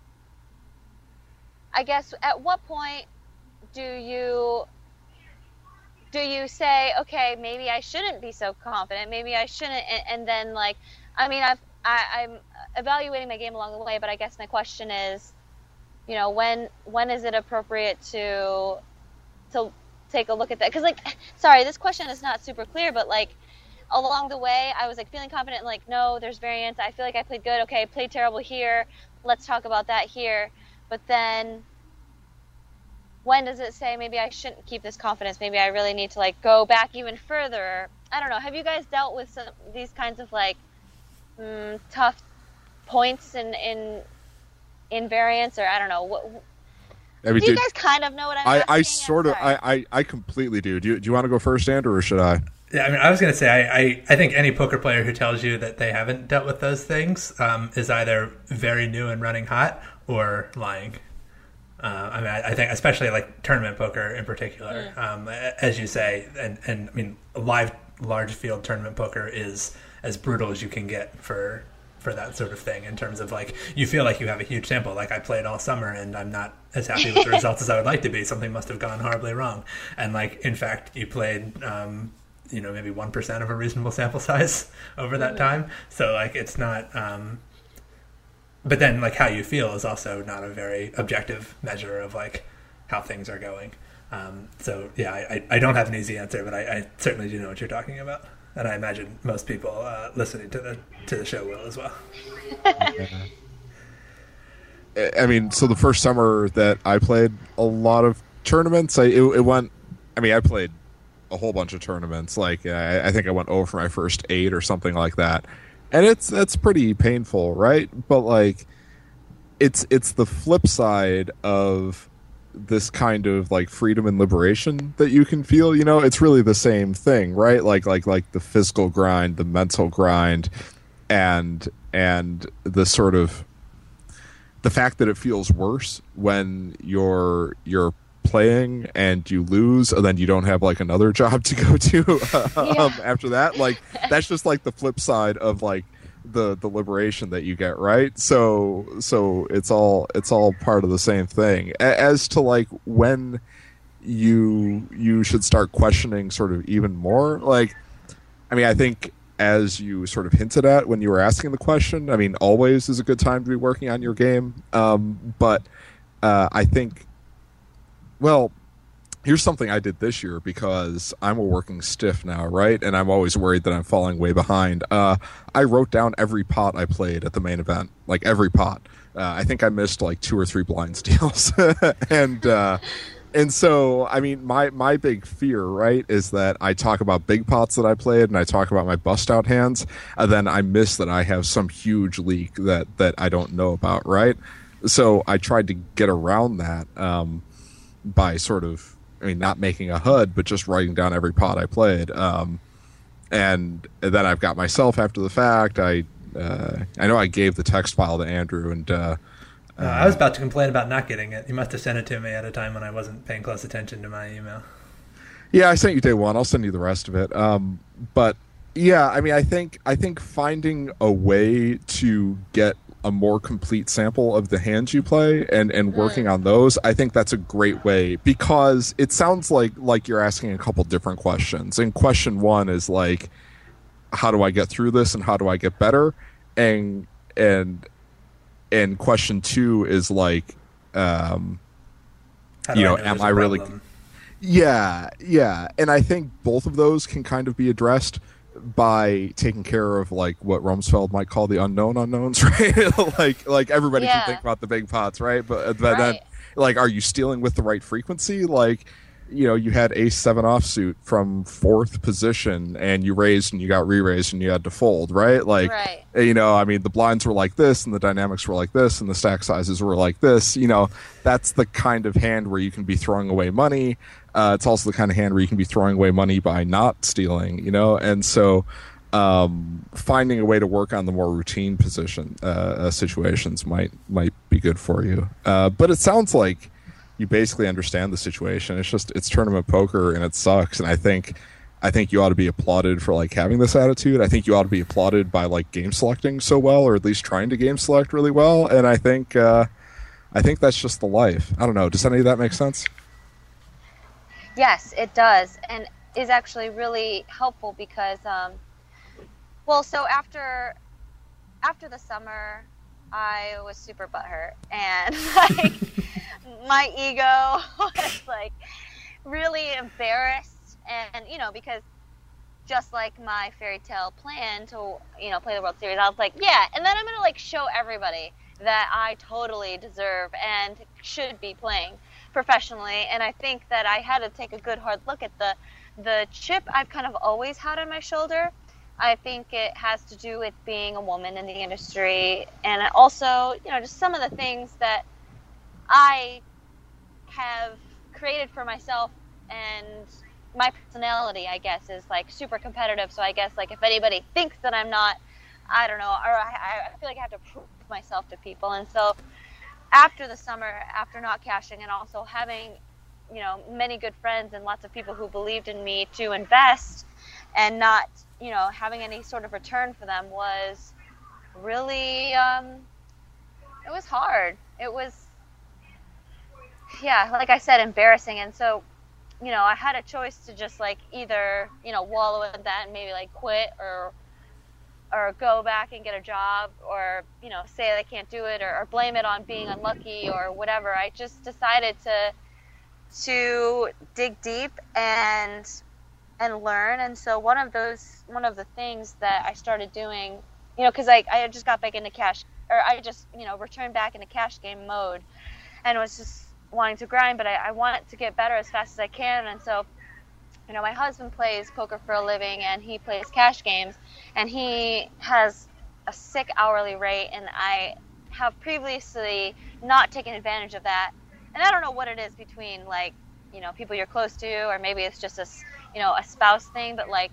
I guess at what point do you... do you say, okay, maybe I shouldn't be so confident, maybe I shouldn't, and, and then, like, I mean, I've, I, I'm evaluating my game along the way, but I guess my question is, you know, when when is it appropriate to to take a look at that? Because, like, sorry, this question is not super clear, but, like, along the way, I was, like, feeling confident, like, no, there's variance, I feel like I played good, okay, played terrible here, let's talk about that here, but then when does it say maybe I shouldn't keep this confidence? Maybe I really need to, like, go back even further. I don't know. Have you guys dealt with some these kinds of, like, mm, tough points in in in variance, or I don't know? What, I mean, do you guys kind of know what I'm I, asking? I sort of, I, I, I completely do. Do you, do you want to go first, Andrew, or should I? Yeah, I mean, I was going to say, I, I, I think any poker player who tells you that they haven't dealt with those things um, is either very new and running hot, or lying. Uh, I mean, I, I think especially like tournament poker in particular, mm. um, as you say, and, and I mean, live large field tournament poker is as brutal as you can get for for that sort of thing in terms of like you feel like you have a huge sample. Like I played all summer and I'm not as happy with the results as I would like to be. Something must have gone horribly wrong. And like in fact, you played, um, you know, maybe one percent of a reasonable sample size over that mm-hmm. time. So like it's not. Um, But then, like, how you feel is also not a very objective measure of, like, how things are going. Um, so, yeah, I, I don't have an easy answer, but I, I certainly do know what you're talking about. And I imagine most people uh, listening to the to the show will as well. I mean, so the first summer that I played a lot of tournaments, I it, it went, I mean, I played a whole bunch of tournaments. Like, I, I think I went over for my first eight or something like that. And it's that's pretty painful, right? But like, it's it's the flip side of this kind of like freedom and liberation that you can feel. You know, it's really the same thing, right? Like like like the physical grind, the mental grind, and and the sort of the fact that it feels worse when you're you're playing and you lose and then you don't have like another job to go to um, yeah. after that. Like that's just like the flip side of like the the liberation that you get, right? So so it's all it's all part of the same thing. As to like when you you should start questioning sort of even more, like I mean I think as you sort of hinted at when you were asking the question, I mean always is a good time to be working on your game, um, but uh, I think well, here's something I did this year because I'm a working stiff now, right? And I'm always worried that I'm falling way behind. Uh, I wrote down every pot I played at the main event, like every pot. Uh, I think I missed like two or three blind steals. and uh, and so, I mean, my, my big fear, right, is that I talk about big pots that I played and I talk about my bust-out hands, and then I miss that I have some huge leak that, that I don't know about, right? So I tried to get around that. Um, by sort of, I mean, not making a H U D, but just writing down every pot I played. Um, and, and then I've got myself after the fact. I uh, I know I gave the text file to Andrew, and uh, uh, I was about to complain about not getting it. You must have sent it to me at a time when I wasn't paying close attention to my email. Yeah, I sent you day one. I'll send you the rest of it. Um, but yeah, I mean, I think I think finding a way to get a more complete sample of the hands you play and, and working on those, I think that's a great way, because it sounds like like you're asking a couple different questions. And question one is like, how do I get through this and how do I get better? And and and question two is like, um, you know, am I really? Yeah, yeah. And I think both of those can kind of be addressed by taking care of like what Rumsfeld might call the unknown unknowns, right? like like everybody yeah. can think about the big pots, right? But, but right. then like, are you stealing with the right frequency? Like, you know, you had ace seven offsuit from fourth position and you raised and you got re-raised and you had to fold, right? Like, right. you know, I mean, the blinds were like this and the dynamics were like this and the stack sizes were like this. You know, that's the kind of hand where you can be throwing away money. Uh, it's also the kind of hand where you can be throwing away money by not stealing, you know? And so um, finding a way to work on the more routine position uh, uh, situations might might be good for you. Uh, but it sounds like you basically understand the situation. It's just, it's tournament poker and it sucks. And I think I think you ought to be applauded for like having this attitude. I think you ought to be applauded by like game selecting so well, or at least trying to game select really well. And I think uh, I think that's just the life. I don't know. Does any of that make sense? Yes, it does, and is actually really helpful because, um, well, so after after the summer, I was super butthurt, and like my ego was like really embarrassed, and you know, because just like my fairy tale plan to, you know, play the World Series, I was like, yeah, and then I'm gonna like show everybody that I totally deserve and should be playing professionally. And I think that I had to take a good hard look at the the chip I've kind of always had on my shoulder. I think it has to do with being a woman in the industry, and also, you know, just some of the things that I have created for myself, and my personality, I guess, is like super competitive. So I guess like if anybody thinks that I'm not, I don't know, or I, I feel like I have to prove myself to people. And so after the summer, after not cashing, and also having, you know, many good friends and lots of people who believed in me to invest and not, you know, having any sort of return for them was really, um, it was hard. It was, yeah, like I said, embarrassing. And so, you know, I had a choice to just like either, you know, wallow in that and maybe like quit or or go back and get a job or, you know, say I can't do it or, or blame it on being unlucky or whatever. I just decided to to dig deep and and learn. And so one of those one of the things that I started doing, you know, because I, I just got back into cash, or I just, you know, returned back into cash game mode and was just wanting to grind, but I, I wanted to get better as fast as I can. And so, you know, my husband plays poker for a living and he plays cash games and he has a sick hourly rate, and I have previously not taken advantage of that. And I don't know what it is between, like, you know, people you're close to, or maybe it's just a, you know, a spouse thing, but like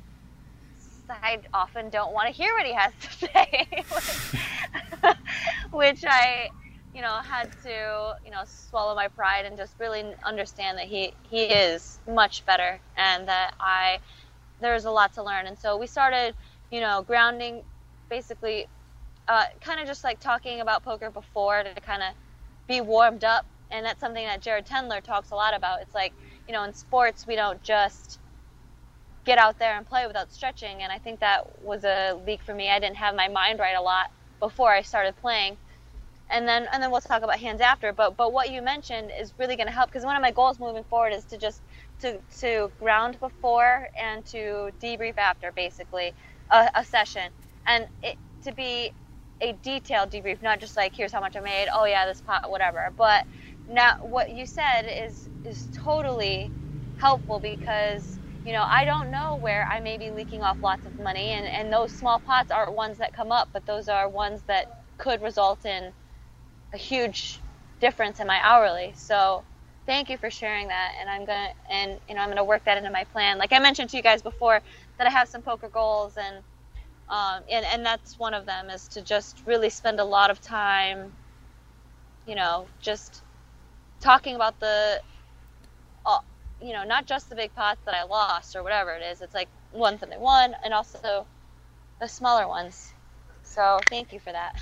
I often don't want to hear what he has to say, which, which I, you know, had to, you know, swallow my pride and just really understand that he, he is much better and that I, there's a lot to learn. And so we started, you know, grounding, basically, uh, kind of just like talking about poker before to kind of be warmed up. And that's something that Jared Tendler talks a lot about. It's like, you know, in sports, we don't just get out there and play without stretching. And I think that was a leak for me. I didn't have my mind right a lot before I started playing. And then and then we'll talk about hands after. But but what you mentioned is really going to help, because one of my goals moving forward is to just to to ground before and to debrief after, basically, a, a session. And it, to be a detailed debrief, not just like, here's how much I made, oh yeah, this pot, whatever. But now what you said is is totally helpful, because, you know, I don't know where I may be leaking off lots of money, and, and those small pots aren't ones that come up, but those are ones that could result in a huge difference in my hourly. So thank you for sharing that, and I'm gonna and you know I'm gonna work that into my plan. Like I mentioned to you guys before, that I have some poker goals, and um and, and that's one of them, is to just really spend a lot of time, you know, just talking about the uh, you know, not just the big pots that I lost or whatever it is. It's like ones that I won, and also the smaller ones. So thank you for that.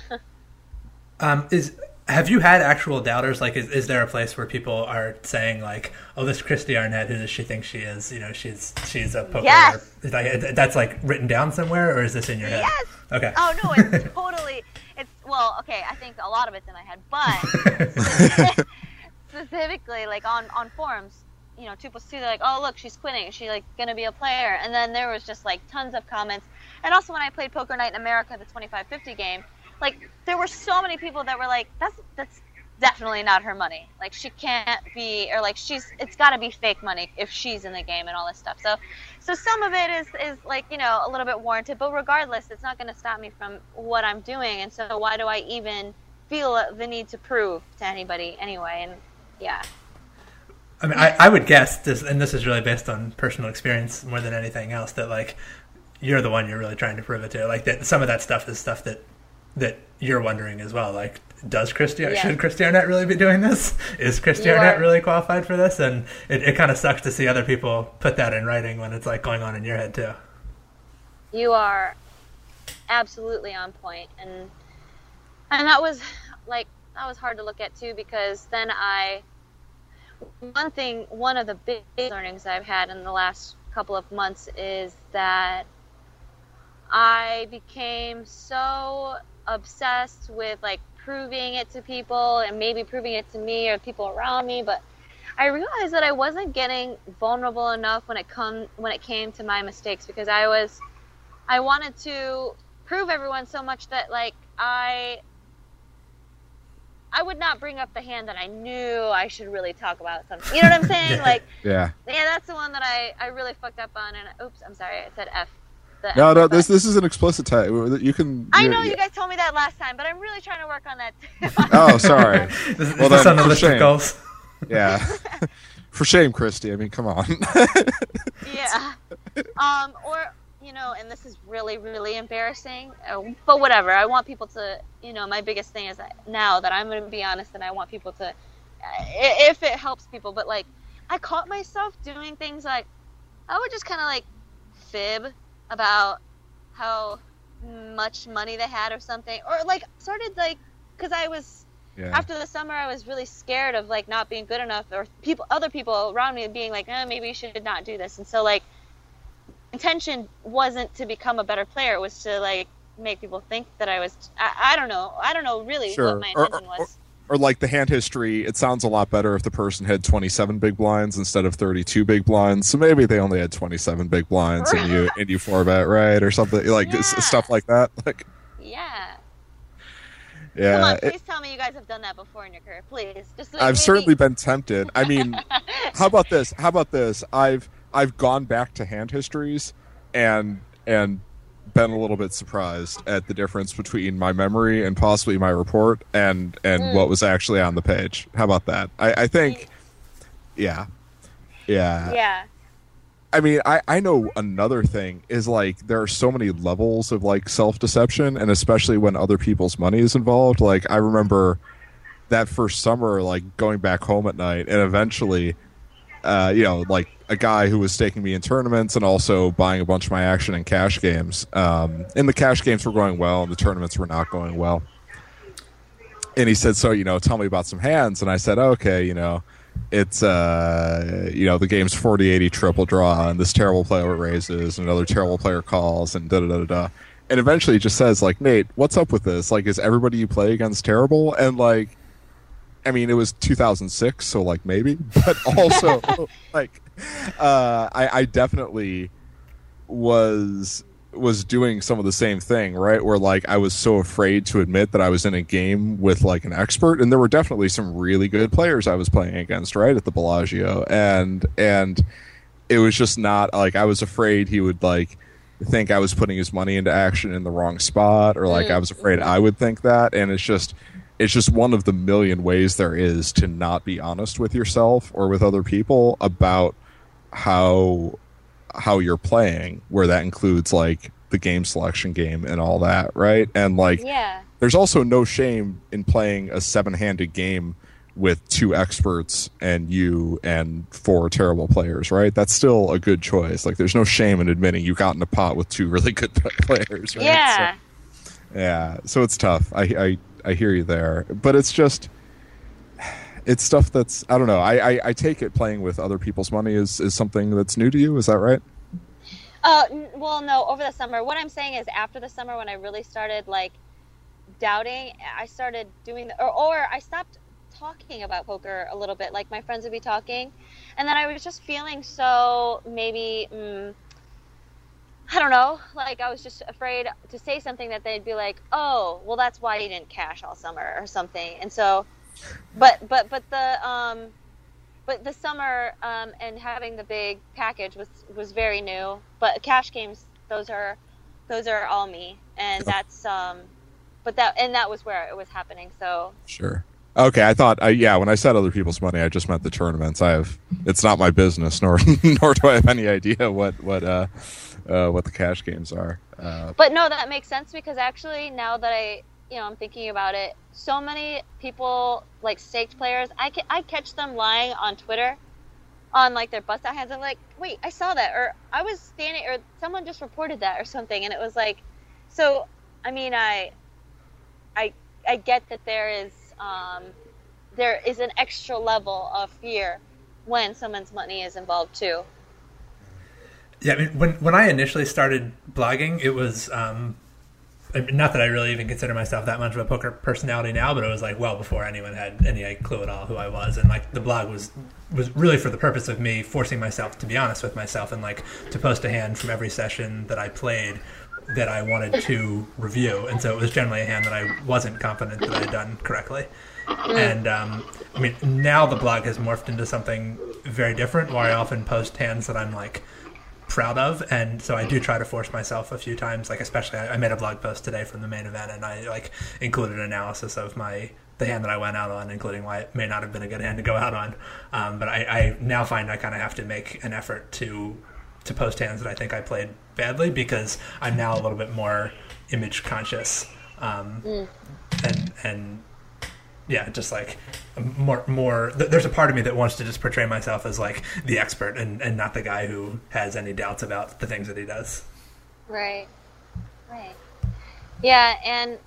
um is Have you had actual doubters? Like, is, is there a place where people are saying, like, oh, this Christy Arnett, who does she think she is? You know, she's she's a poker. Yes. Is that, that's, like, written down somewhere, or is this in your head? Yes. Okay. Oh, no, it's totally, it's, well, okay, I think a lot of it's in my head, but specifically, like, on, on forums, you know, two plus two, they're like, oh, look, she's quitting. Is she, like, going to be a player? And then there was just, like, tons of comments. And also when I played Poker Night in America, the twenty-five fifty game, like, there were so many people that were like, that's that's definitely not her money. Like, she can't be, or like, she's, it's got to be fake money if she's in the game and all this stuff. So, so some of it is, is like, you know, a little bit warranted, but regardless, it's not going to stop me from what I'm doing. And so why do I even feel the need to prove to anybody anyway? And yeah. I mean, I, I would guess this, and this is really based on personal experience more than anything else, that, like, you're the one you're really trying to prove it to. Like, that some of that stuff is stuff that, that you're wondering as well. Like, does Christy, yeah. should Christy Arnett really be doing this? Is Christy you Arnett are... really qualified for this? And it, it kind of sucks to see other people put that in writing when it's, like, going on in your head too. You are absolutely on point. And, and that was, like, that was hard to look at too, because then I, one thing, one of the big learnings I've had in the last couple of months is that I became so obsessed with, like, proving it to people and maybe proving it to me or people around me, but I realized that I wasn't getting vulnerable enough when it come when it came to my mistakes, because I was I wanted to prove everyone so much that, like, I I would not bring up the hand that I knew I should really talk about something. You know what I'm saying? Like, yeah, yeah, that's the one that I I really fucked up on. And oops, I'm sorry, I said F. No, no, this this is an explicit tag. You can. I know you guys told me that last time, but I'm really trying to work on that too. Oh, sorry. this well, this is on the list of goals. Yeah. For shame, Christy. I mean, come on. Yeah. Um. Or you know, and this is really, really embarrassing, uh, but whatever. I want people to, you know, my biggest thing is that now that I'm going to be honest, and I want people to, if it helps people, but like, I caught myself doing things like, I would just kind of like fib about how much money they had or something, or like started like, because I was, yeah. after the summer, I was really scared of like not being good enough, or people, other people around me being like, eh, maybe you should not do this, and so like, intention wasn't to become a better player. It was to like make people think that I was. I, I don't know. I don't know really sure. what my intention or, or, was. Or, or like the hand history, it sounds a lot better if the person had twenty-seven big blinds instead of thirty-two big blinds. So maybe they only had twenty-seven big blinds and you and you four bet right or something like yeah. stuff like that. Like yeah. Yeah. Come on, please it, tell me you guys have done that before in your career. Please. Just like, I've maybe... certainly been tempted. I mean, how about this? How about this? I've I've gone back to hand histories and and been a little bit surprised at the difference between my memory and possibly my report and and mm. what was actually on the page. How about that? I, I think, yeah, yeah, yeah. I mean, I, I know another thing is like there are so many levels of like self-deception, and especially when other people's money is involved. Like I remember that first summer, like going back home at night, and eventually, uh, you know, like a guy who was staking me in tournaments and also buying a bunch of my action in cash games. Um, and the cash games were going well, and the tournaments were not going well. And he said, "So, you know, tell me about some hands." And I said, "Okay, you know." It's, uh, you know, the game's forty eighty triple draw, and this terrible player raises, and another terrible player calls, and da-da-da-da-da. And eventually he just says, like, "Nate, what's up with this? Like, is everybody you play against terrible?" And, like, I mean, it was two thousand six, so, like, maybe. But also, like, uh, I, I definitely was... was doing some of the same thing, right? Where like I was so afraid to admit that I was in a game with like an expert, and there were definitely some really good players I was playing against, right, at the Bellagio, and and it was just not like I was afraid he would like think I was putting his money into action in the wrong spot, or like I was afraid I would think that, and it's just it's just one of the million ways there is to not be honest with yourself or with other people about how how you're playing, where that includes like the game selection game and all that, right? And like yeah. there's also no shame in playing a seven-handed game with two experts and you and four terrible players, right? That's still a good choice. Like there's no shame in admitting you got in a pot with two really good players, right? Yeah. So, yeah. So it's tough. I, I I hear you there, but it's just it's stuff that's, I don't know. I, I, I take it playing with other people's money is, is something that's new to you. Is that right? Uh, well, no, over the summer. What I'm saying is after the summer when I really started, like, doubting, I started doing, the, or, or I stopped talking about poker a little bit. Like, my friends would be talking, and then I was just feeling so maybe, mm, I don't know, like, I was just afraid to say something that they'd be like, oh, well, that's why you didn't cash all summer or something. And so... But but but the um, but the summer um, and having the big package was, was very new. But cash games, those are those are all me, and that's um, but that and that was where it was happening. So sure, okay. I thought, I, yeah, when I said other people's money, I just meant the tournaments. I have it's not my business, nor nor do I have any idea what what uh, uh what the cash games are. Uh, but no, that makes sense because actually now that I. You know, I'm thinking about it. So many people, like staked players, I, ca- I catch them lying on Twitter on like their bust out hands. I'm like, wait, I saw that, or I was standing, or someone just reported that, or something, and it was like, so. I mean, I, I, I get that there is, um, there is an extra level of fear when someone's money is involved too. Yeah, I mean, when when I initially started blogging, it was. Um, Not that I really even consider myself that much of a poker personality now, but it was like well before anyone had any clue at all who I was, and like the blog was was really for the purpose of me forcing myself to be honest with myself and like to post a hand from every session that I played that I wanted to review, and so it was generally a hand that I wasn't confident that I had done correctly. And um, I mean, now the blog has morphed into something very different, where I often post hands that I'm like. Proud of, and so I do try to force myself a few times, like especially I, I made a blog post today from the main event, and I like included an analysis of my the hand that I went out on, including why it may not have been a good hand to go out on, um, but I, I now find I kind of have to make an effort to to post hands that I think I played badly because I'm now a little bit more image conscious, um, mm. and and yeah, just like more more. Th- there's a part of me that wants to just portray myself as like the expert and, and not the guy who has any doubts about the things that he does. Right, right, yeah, and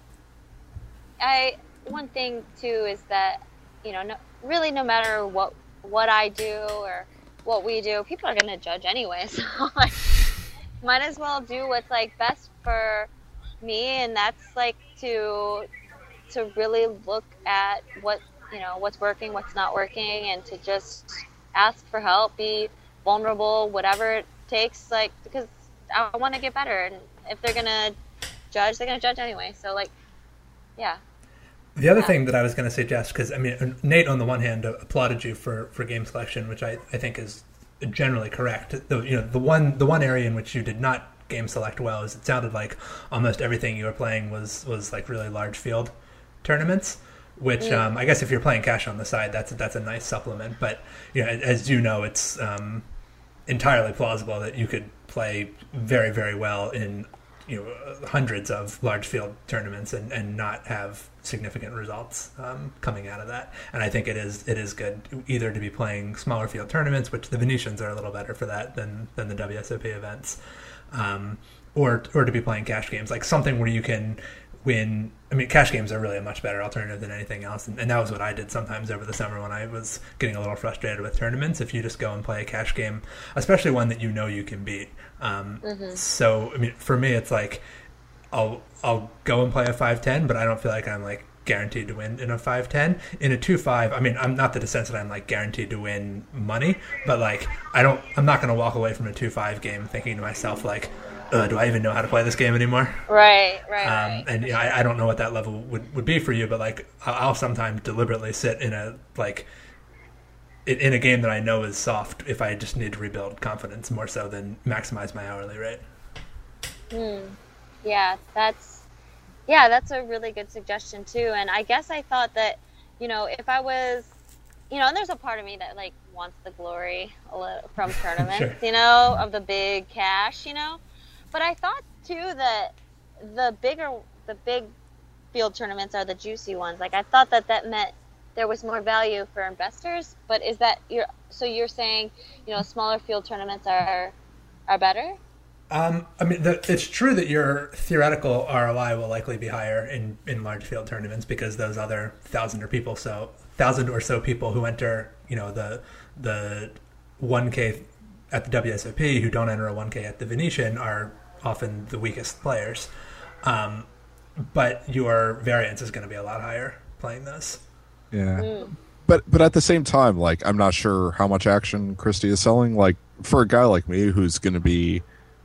I one thing too is that you know no, really no matter what what I do or what we do, people are going to judge anyway. So like, might as well do what's like best for me, and that's like to to really look at what you know what's working, what's not working, and to just ask for help, be vulnerable, whatever it takes. Like because I want to get better, and if they're gonna judge, they're gonna judge anyway. So like, yeah. The other thing that I was going to suggest, because I mean, Nate on the one hand applauded you for, for game selection, which I, I think is generally correct. The you know the one the one area in which you did not game select well is it sounded like almost everything you were playing was, was like really large field tournaments, which mm. um, I guess if you're playing cash on the side, that's that's a nice supplement. But you know, as you know, it's um, entirely plausible that you could play very very well in you know hundreds of large field tournaments and, and not have significant results um, coming out of that. And I think it is it is good either to be playing smaller field tournaments, which the Venetians are a little better for that than than the W S O P events, um, or or to be playing cash games, like something where you can win. I mean, cash games are really a much better alternative than anything else, and, and that was what I did sometimes over the summer when I was getting a little frustrated with tournaments. If you just go and play a cash game, especially one that you know you can beat. Um, mm-hmm. So, I mean, for me, it's like I'll I'll go and play a five ten, but I don't feel like I'm like guaranteed to win in a five ten. In a two five, I mean, I'm not the sense that I'm like guaranteed to win money, but like I don't, I'm not going to walk away from a two five game thinking to myself like, Uh, do I even know how to play this game anymore? Right, right. Um, right. And you know, I, I don't know what that level would, would be for you, but like I'll, I'll sometimes deliberately sit in a like in, in a game that I know is soft if I just need to rebuild confidence more so than maximize my hourly rate. Hmm. Yeah, that's yeah, that's a really good suggestion too. And I guess I thought that you know if I was you know, and there's a part of me that like wants the glory a little, from tournaments, sure. you know, of the big cash, you know. But I thought too that the bigger, the big field tournaments are the juicy ones. Like I thought that that meant there was more value for investors. But is that you're so you're saying you know smaller field tournaments are are better? Um, I mean, the, it's true that your theoretical R O I will likely be higher in, in large field tournaments because those other thousand or people, so thousand or so people who enter, you know, the the one K at the W S O P who don't enter a one K at the Venetian are often the weakest players. Um, but your variance is going to be a lot higher playing this. Yeah. Mm. But but at the same time, like, I'm not sure how much action Christie is selling. Like, for a guy like me who's going to be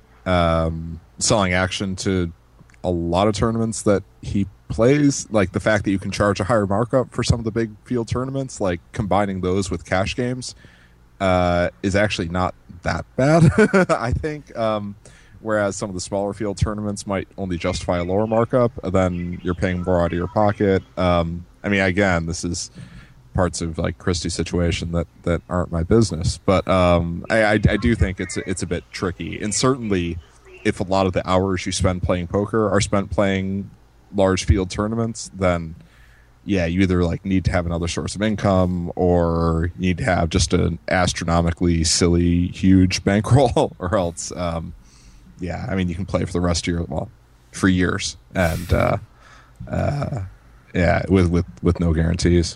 um, selling action to a lot of tournaments that he plays, like the fact that you can charge a higher markup for some of the big field tournaments, like combining those with cash games, uh, is actually not that bad, I think. Um, whereas some of the smaller field tournaments might only justify a lower markup, then you're paying more out of your pocket. Um, I mean, again, this is parts of like Christie's situation that, that aren't my business, but um, I, I, I do think it's it's a bit tricky. And certainly, if a lot of the hours you spend playing poker are spent playing large field tournaments, then yeah, you either like need to have another source of income or you need to have just an astronomically silly, huge bankroll, or else, um, yeah, I mean, you can play for the rest of your well for years, and uh, uh, yeah, with, with with no guarantees.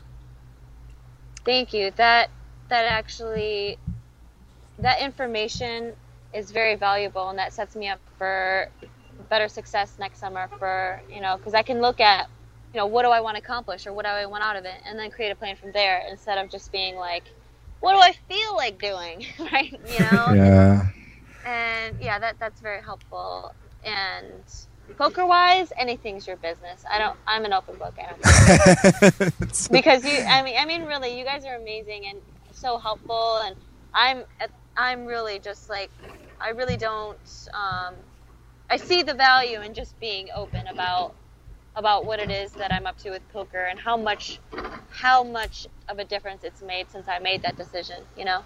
Thank you. That that actually that information is very valuable, and that sets me up for better success next summer. For you know, because I can look at you know what do I want to accomplish or what do I want out of it, and then create a plan from there instead of just being like, what do I feel like doing, right? You know. Yeah. And yeah, that that's very helpful. And poker wise, anything's your business. I don't. I'm an open book. I don't because you. I mean, I mean, really, you guys are amazing and so helpful. And I'm. I'm really just like. I really don't. Um, I see the value in just being open about about what it is that I'm up to with poker and how much how much of a difference it's made since I made that decision. You know.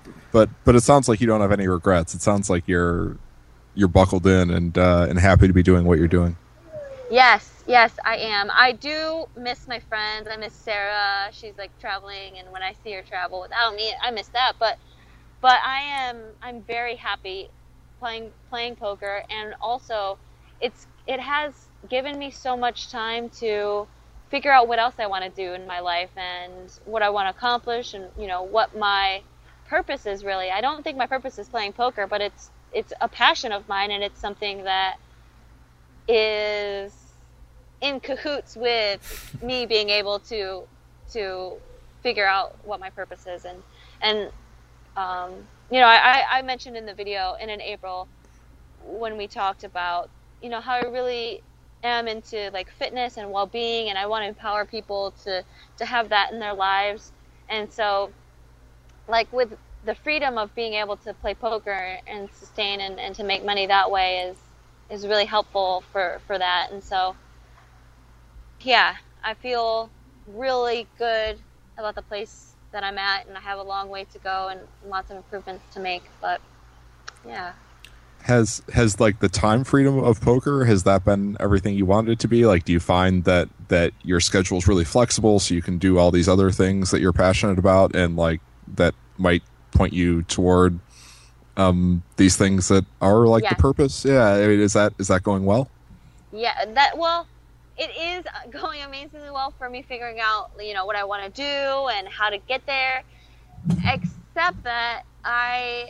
But but it sounds like you don't have any regrets. It sounds like you're you're buckled in and uh, and happy to be doing what you're doing. Yes, yes, I am. I do miss my friends. I miss Sarah. She's like traveling, and when I see her travel without me, I miss that. But but I am I'm very happy playing playing poker, and also it's it has given me so much time to figure out what else I want to do in my life and what I want to accomplish, and you know what my purpose is really. I don't think my purpose is playing poker, but it's it's a passion of mine, and it's something that is in cahoots with me being able to to figure out what my purpose is. And and um, you know I, I mentioned in the video and in April when we talked about you know how I really am into like fitness and well-being, and I want to empower people to to have that in their lives. And so like with the freedom of being able to play poker and sustain and, and to make money that way is is really helpful for, for that. And so, yeah, I feel really good about the place that I'm at, and I have a long way to go and lots of improvements to make, but yeah. Has, has like the time freedom of poker, has that been everything you wanted it to be? Like, do you find that, that your schedule is really flexible so you can do all these other things that you're passionate about and like that might point you toward um, these things that are like yes. the purpose? Yeah. I mean, is that, is that going well? Yeah, that, well, it is going amazingly well for me figuring out, you know, what I want to do and how to get there, except that I,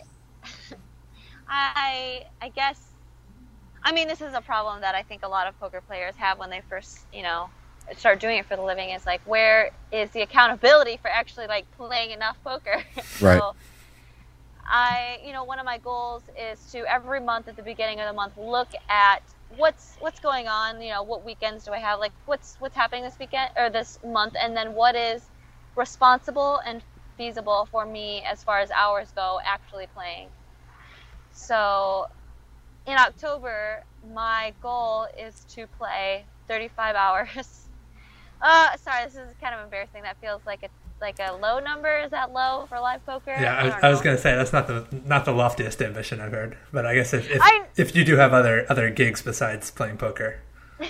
I, I guess, I mean, this is a problem that I think a lot of poker players have when they first, you know, start doing it for the living. Is like, where is the accountability for actually like playing enough poker? Right. So I, you know, one of my goals is to every month at the beginning of the month look at what's what's going on. You know, what weekends do I have? Like, what's what's happening this weekend or this month, and then what is responsible and feasible for me as far as hours go actually playing. So in October, my goal is to play thirty-five hours. Uh, sorry, this is kind of embarrassing. That feels like a like a low number. Is that low for live poker? Yeah, I, I, I was gonna say that's not the not the loftiest ambition I've heard. But I guess if if, I, if you do have other other gigs besides playing poker,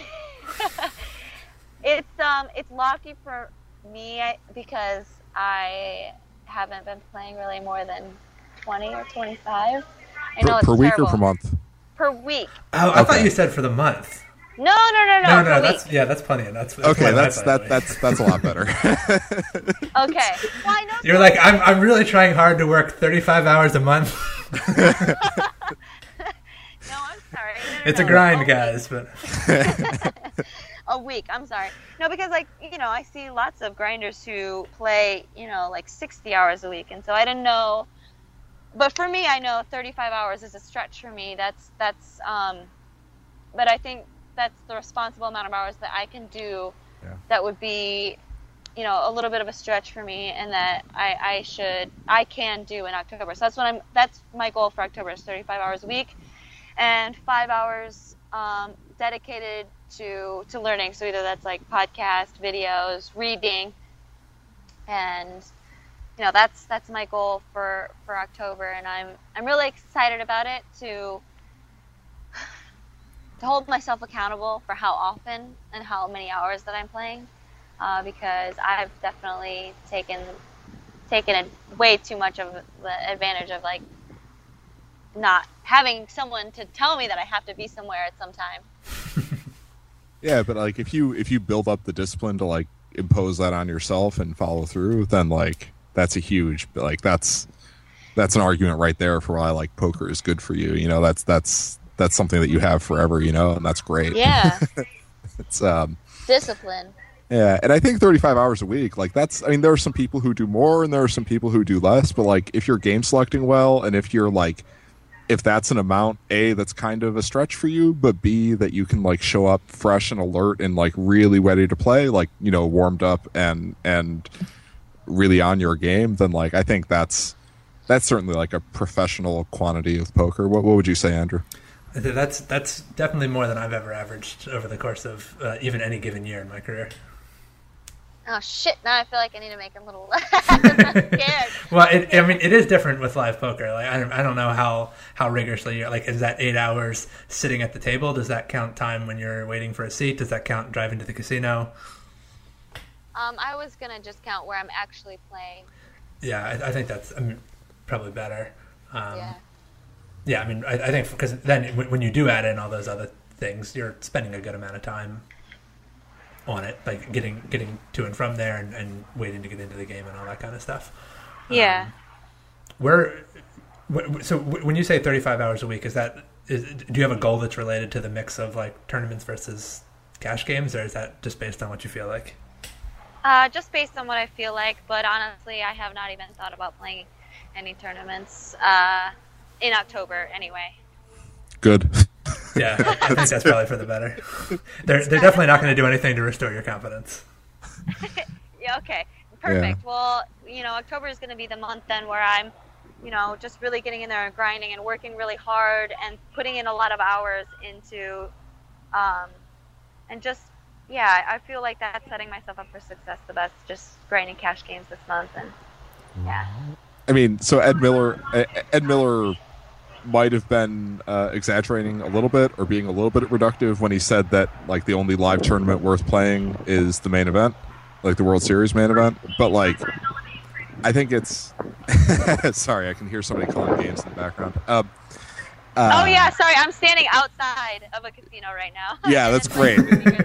it's um it's lofty for me because I haven't been playing really more than twenty or twenty-five. I know per, it's per week terrible. or per month? Per week. Oh, I Okay. thought you said for the month. No, no, no, no. No, no, per that's week. yeah, that's plenty. That's, that's Okay, plenty, that's by the that way. that's that's a lot better. Okay. Well, I know You're like, I'm I'm really trying hard to work thirty-five hours a month. No, I'm sorry. No, no, It's a no. grind, A guys, but week. A week. I'm sorry. No, because like you know, I see lots of grinders who play you know like sixty hours a week, and so I didn't know. But for me, I know thirty-five hours is a stretch for me. That's that's. Um, but I think that's the responsible amount of hours that I can do. Yeah. That would be, you know, a little bit of a stretch for me, and that I, I should, I can do in October. So that's what I'm. That's my goal for October is thirty-five hours a week, and five hours um, dedicated to to learning. So either that's like podcast, videos, reading, and you know that's that's my goal for for October, and I'm I'm really excited about it to. to hold myself accountable for how often and how many hours that I'm playing, uh, because I've definitely taken taken a, way too much of the advantage of like not having someone to tell me that I have to be somewhere at some time. Yeah, but like if you if you build up the discipline to like impose that on yourself and follow through, then like that's a huge like that's that's an argument right there for why like poker is good for you. You know, that's that's that's something that you have forever, you know, and that's great. Yeah. It's um Discipline. yeah, and I think thirty-five hours a week, like that's I mean there are some people who do more and there are some people who do less, but like if you're game selecting well and if you're like if that's an amount A that's kind of a stretch for you, but B that you can like show up fresh and alert and like really ready to play, like, you know, warmed up and and really on your game, then like I think that's that's certainly like a professional quantity of poker. What what would you say, Andrew? that's that's definitely more than I've ever averaged over the course of uh, even any given year in my career. Oh shit! Now I feel like I need to make him a little less. I'm scared. Well, it, I mean, it is different with live poker. Like, I don't, I don't know how, how rigorously you're. Like, is that eight hours sitting at the table? Does that count time when you're waiting for a seat? Does that count driving to the casino? Um, I was gonna just count where I'm actually playing. Yeah, I, I think that's I mean, probably better. Um, Yeah. Yeah, I mean, I, I think because then when, when you do add in all those other things, you're spending a good amount of time on it, like getting getting to and from there and, and waiting to get into the game and all that kind of stuff. Yeah. Um, where, wh- so wh- when you say thirty-five hours a week, is that is, do you have a goal that's related to the mix of like tournaments versus cash games, or is that just based on what you feel like? Uh, just based on what I feel like, but honestly, I have not even thought about playing any tournaments uh, in October anyway. Good. Yeah, I think that's probably for the better. They're they're definitely not going to do anything to restore your confidence. Yeah, okay. Perfect. Yeah. Well, you know, October is going to be the month then where I'm, you know, just really getting in there and grinding and working really hard and putting in a lot of hours into, um, and just, yeah, I feel like that's setting myself up for success the best, just grinding cash games this month. And, yeah. I mean, so Ed Miller, Ed Miller might have been uh, exaggerating a little bit or being a little bit reductive when he said that like the only live tournament worth playing is the main event, like the World Series main event. But like, I think it's sorry, I can hear somebody calling games in the background. Um, uh, oh yeah, sorry, I'm standing outside of a casino right now. Yeah, that's great.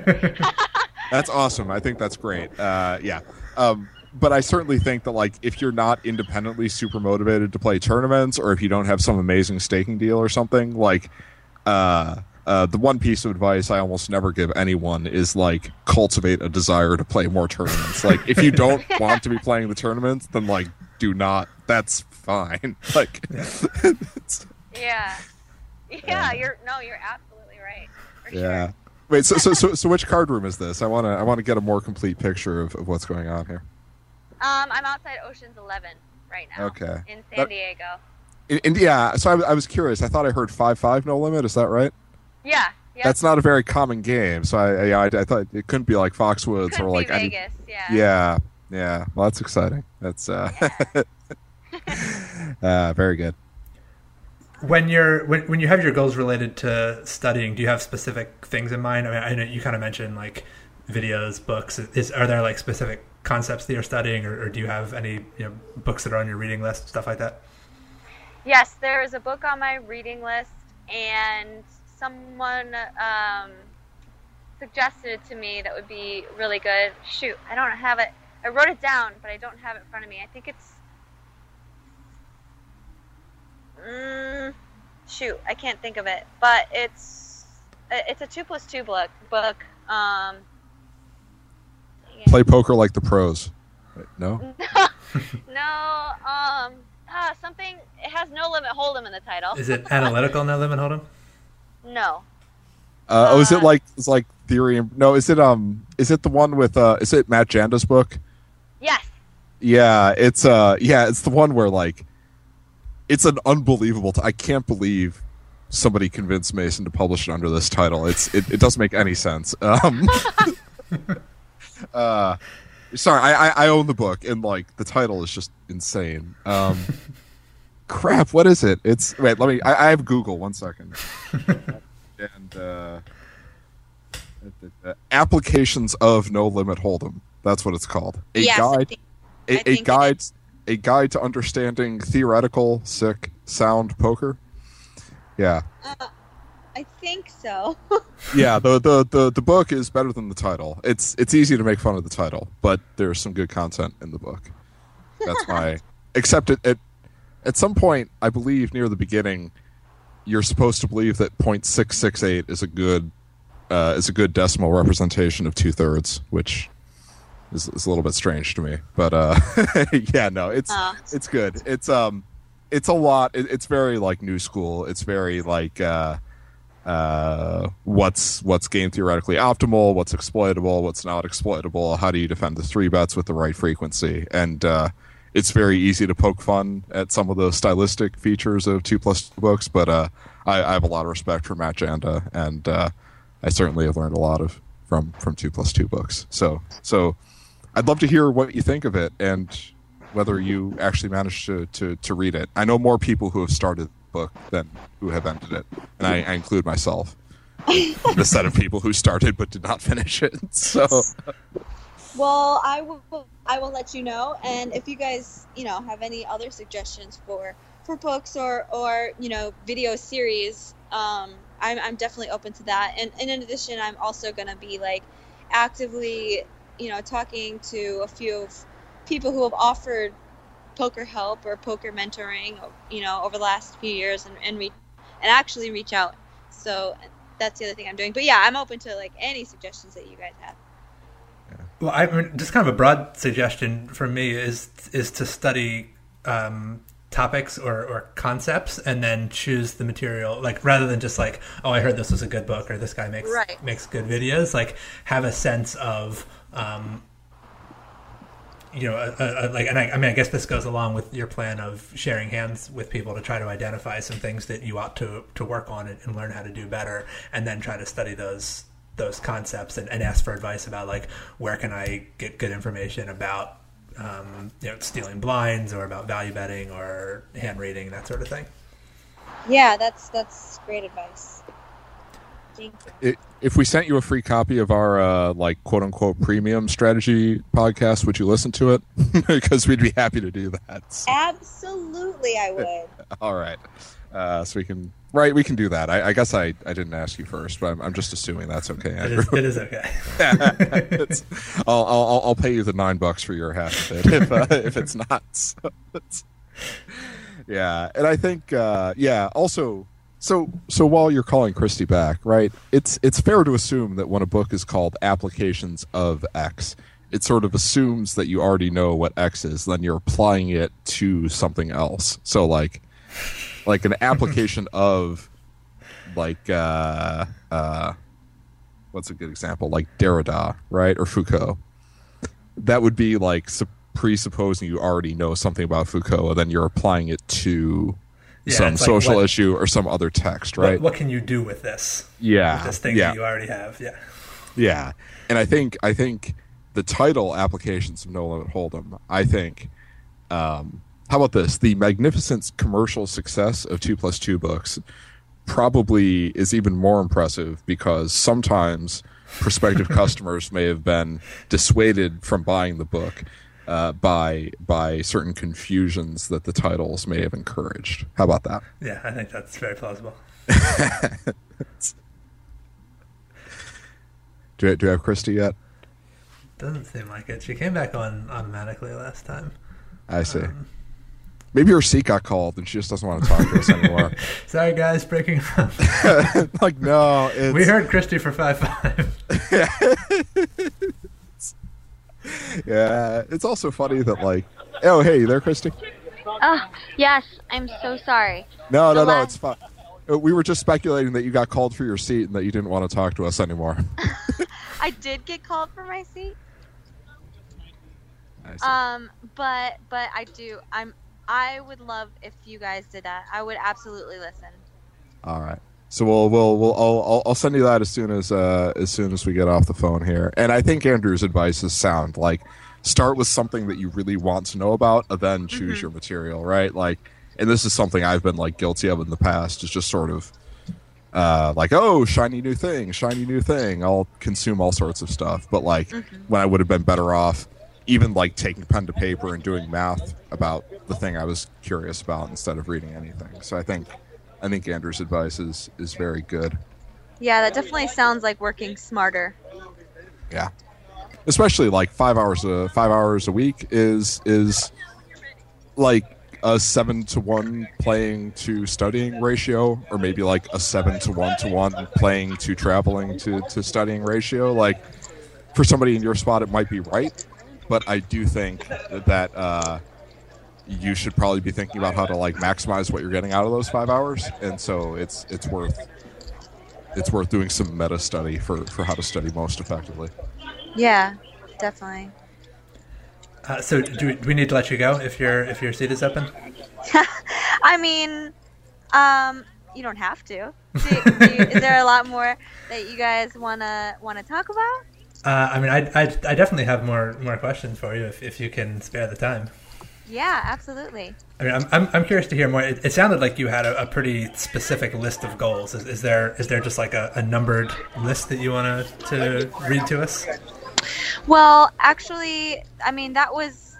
That's awesome. I think that's great. Uh, yeah. Um, But I certainly think that, like, if you're not independently super motivated to play tournaments, or if you don't have some amazing staking deal or something, like, uh, uh, the one piece of advice I almost never give anyone is, like, cultivate a desire to play more tournaments. Like, if you don't want to be playing the tournaments, then, like, do not. That's fine. Like, it's, yeah. Yeah, you're, no, you're absolutely right. For yeah. Sure. Wait, so, so, so, so which card room is this? I want to, I want to get a more complete picture of, of what's going on here. Um, I'm outside Ocean's Eleven right now. Okay. In San that, Diego. In, in, yeah, so I, I was curious. I thought I heard five five no limit. Is that right? Yeah. Yep. That's not a very common game, so I I, I thought it couldn't be like Foxwoods Could or be like Vegas, any. yeah. Yeah, yeah. Well, that's exciting. That's uh, Yeah. uh very good. When you're when when you have your goals related to studying, do you have specific things in mind? I mean, I know you kind of mentioned like videos, books. Is are there like specific concepts that you're studying, or, or do you have any you know books that are on your reading list, stuff like that? Yes, there is a book on my reading list, and someone um, suggested it to me that would be really good. Shoot, I don't have it. I wrote it down, but I don't have it in front of me. I think it's... Mm, shoot, I can't think of it. But it's it's a two plus two book. book. Um, Play poker like the pros. Wait, no? no, um, ah, something, it has No Limit Hold'em in the title. Is it analytical No Limit Hold'em? No. Uh, oh, is it Uh, like it's like theory? And, no, is it um? Is it the one with uh? Is it Matt Janda's book? Yes. Yeah, it's uh, yeah, it's the one where like, it's an unbelievable. T- I can't believe somebody convinced Mason to publish it under this title. It's it, it doesn't make any sense. Um, uh, sorry, I, I I own the book and like the title is just insane. Um, crap, what is it? It's wait, let me. I, I have Google. One second. And uh, applications of No Limit Hold'em. That's what it's called. A yes, guide. I think, A, I a think guide. A guide to understanding theoretical, sick, sound poker. Yeah. Uh, I think so. Yeah. The, the the the book is better than the title. It's it's easy to make fun of the title, but there's some good content in the book. That's my. Except it, it at some point, I believe near the beginning, you're supposed to believe that point six six eight is a good uh, is a good decimal representation of two thirds, which is, is a little bit strange to me. But uh, yeah, no, it's uh. it's good. It's um, it's a lot. It, it's very like new school. It's very like uh, uh, what's what's game theoretically optimal, what's exploitable, what's not exploitable. How do you defend the three bets with the right frequency? And uh, it's very easy to poke fun at some of the stylistic features of two plus two books, but uh, I, I have a lot of respect for Matt Janda, and uh, I certainly have learned a lot of from from two plus two books. So so I'd love to hear what you think of it and whether you actually managed to, to, to read it. I know more people who have started the book than who have ended it, and I, I include myself in the set of people who started but did not finish it. So, well, I will I will let you know, and if you guys you know have any other suggestions for for books or or you know video series, um, I'm I'm definitely open to that. And, and in addition, I'm also gonna be like actively you know talking to a few of people who have offered poker help or poker mentoring, you know, over the last few years, and and, re- and actually reach out. So that's the other thing I'm doing. But yeah, I'm open to like any suggestions that you guys have. Well, I mean, just kind of a broad suggestion from me is is to study um, topics or, or concepts and then choose the material. Like rather than just like, oh, I heard this was a good book or this guy makes right. makes good videos. Like have a sense of. Um, You know, a, a, like, and I, I mean, I guess this goes along with your plan of sharing hands with people to try to identify some things that you ought to to work on and, and learn how to do better, and then try to study those those concepts and, and ask for advice about like where can I get good information about um, you know stealing blinds or about value betting or hand reading, that sort of thing. Yeah, that's that's great advice. Thank you. It, if we sent you a free copy of our uh, like quote unquote premium strategy podcast, would you listen to it? Because we'd be happy to do that. So. Absolutely, I would. All right, uh, so we can right we can do that. I, I guess I, I didn't ask you first, but I'm, I'm just assuming that's okay. It is, it is okay. it's, I'll, I'll I'll pay you the nine bucks for your half of it if uh, if it's not. So it's, yeah, and I think uh, yeah also. So, so while you're calling Christy back, right? It's it's fair to assume that when a book is called Applications of X, it sort of assumes that you already know what X is, then you're applying it to something else. So, like, like an application of, like, uh, uh, what's a good example? Like Derrida, right, or Foucault. That would be like presupposing you already know something about Foucault, and then you're applying it to. Yeah, some social like what, issue or some other text, right? What, what can you do with this? Yeah, with this thing yeah. that you already have. Yeah, yeah. And I think I think the title "Applications of No Limit Hold'em." I think. Um, how about this? The magnificent commercial success of Two Plus Two books probably is even more impressive because sometimes prospective customers may have been dissuaded from buying the book. Uh, by by certain confusions that the titles may have encouraged. How about that? Yeah, I think that's very plausible. do, I, do I have Christy yet? Doesn't seem like it. She came back on automatically last time. I see. Um, Maybe her seat got called and she just doesn't want to talk to us anymore. Sorry, guys, breaking up. Like, no. It's... We heard Christy for five five. Yeah, it's also funny that like, oh hey, you there, Christy? Oh yes, I'm so sorry. No, no, The no, last- it's fine. We were just speculating that you got called for your seat and that you didn't want to talk to us anymore. I did get called for my seat. I see. Um, but but I do. I'm. I would love if you guys did that. I would absolutely listen. All right. So we'll we'll we'll I'll I'll send you that as soon as uh as soon as we get off the phone here. And I think Andrew's advice is sound. Like, start with something that you really want to know about, and then choose mm-hmm. your material. Right. Like, and this is something I've been like guilty of in the past. Is just sort of uh like, oh, shiny new thing, shiny new thing. I'll consume all sorts of stuff. But like mm-hmm. when I would have been better off, even like taking pen to paper and doing math about the thing I was curious about instead of reading anything. So I think. I think Andrew's advice is, is very good. Yeah, that definitely sounds like working smarter. Yeah, especially like five hours a five hours a week is is like a seven to one playing to studying ratio, or maybe like a seven to one to one playing to traveling to, to studying ratio. Like for somebody in your spot, it might be right, but I do think that. Uh, you should probably be thinking about how to like maximize what you're getting out of those five hours, and so it's it's worth it's worth doing some meta study for, for how to study most effectively. Yeah, definitely. Uh, so do we, do we need to let you go if your if your seat is open? I mean, um, you don't have to. Do, do you, is there a lot more that you guys wanna wanna talk about? Uh, I mean, I, I I definitely have more more questions for you if if you can spare the time. Yeah, absolutely. I mean, I'm I'm, I'm curious to hear more. It, it sounded like you had a, a pretty specific list of goals. Is, is there is there just like a, a numbered list that you want to to read to us? Well, actually, I mean that was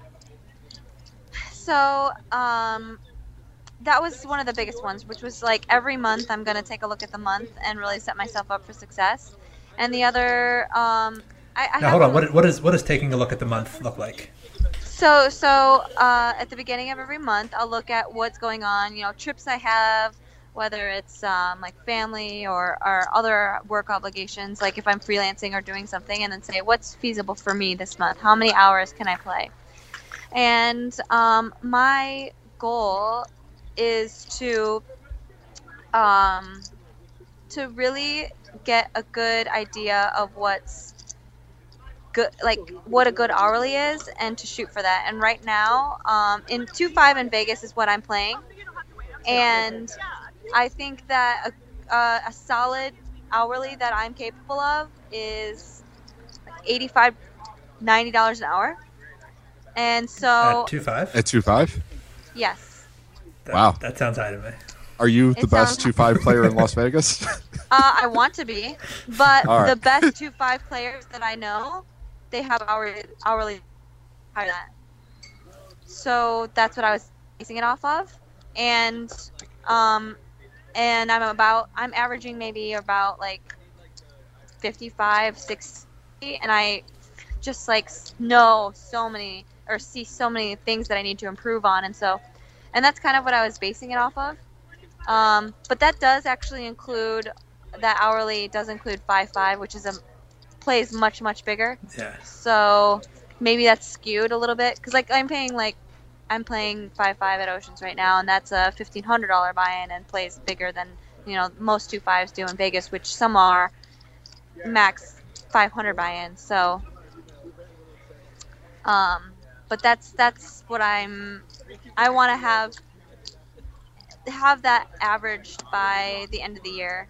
so. Um, that was one of the biggest ones, which was like every month I'm going to take a look at the month and really set myself up for success. And the other, um, I, I now hold on. What what is what does taking a look at the month look like? So, so uh, at the beginning of every month, I'll look at what's going on, you know, trips I have, whether it's um, like family or, or other work obligations, like if I'm freelancing or doing something, and then say, what's feasible for me this month? How many hours can I play? And um, my goal is to um, to really get a good idea of what's good, like what a good hourly is, and to shoot for that. And right now, um, in two five in Vegas is what I'm playing, and I think that a, a, a solid hourly that I'm capable of is like eighty-five, ninety dollars an hour. And so at two five. At two five. Yes. That, Wow, that sounds high to me. Are you the It best sounds- two five player in Las Vegas? Uh, I want to be, but All right. the best two five players that I know, they have hourly hourly higher than that. So that's what I was basing it off of, and um, and I'm about I'm averaging maybe about like fifty-five, sixty, and I just like know so many or see so many things that I need to improve on, and so and that's kind of what I was basing it off of. Um, but that does actually include that hourly does include five five, which is a plays much much bigger. Yeah. So maybe that's skewed a little bit because like I'm paying like I'm playing five five at Oceans right now, and that's a fifteen hundred dollar buy-in and plays bigger than you know most two fives do in Vegas, which some are max five hundred buy-in. So, um, but that's that's what I'm. I want to have have that averaged by the end of the year.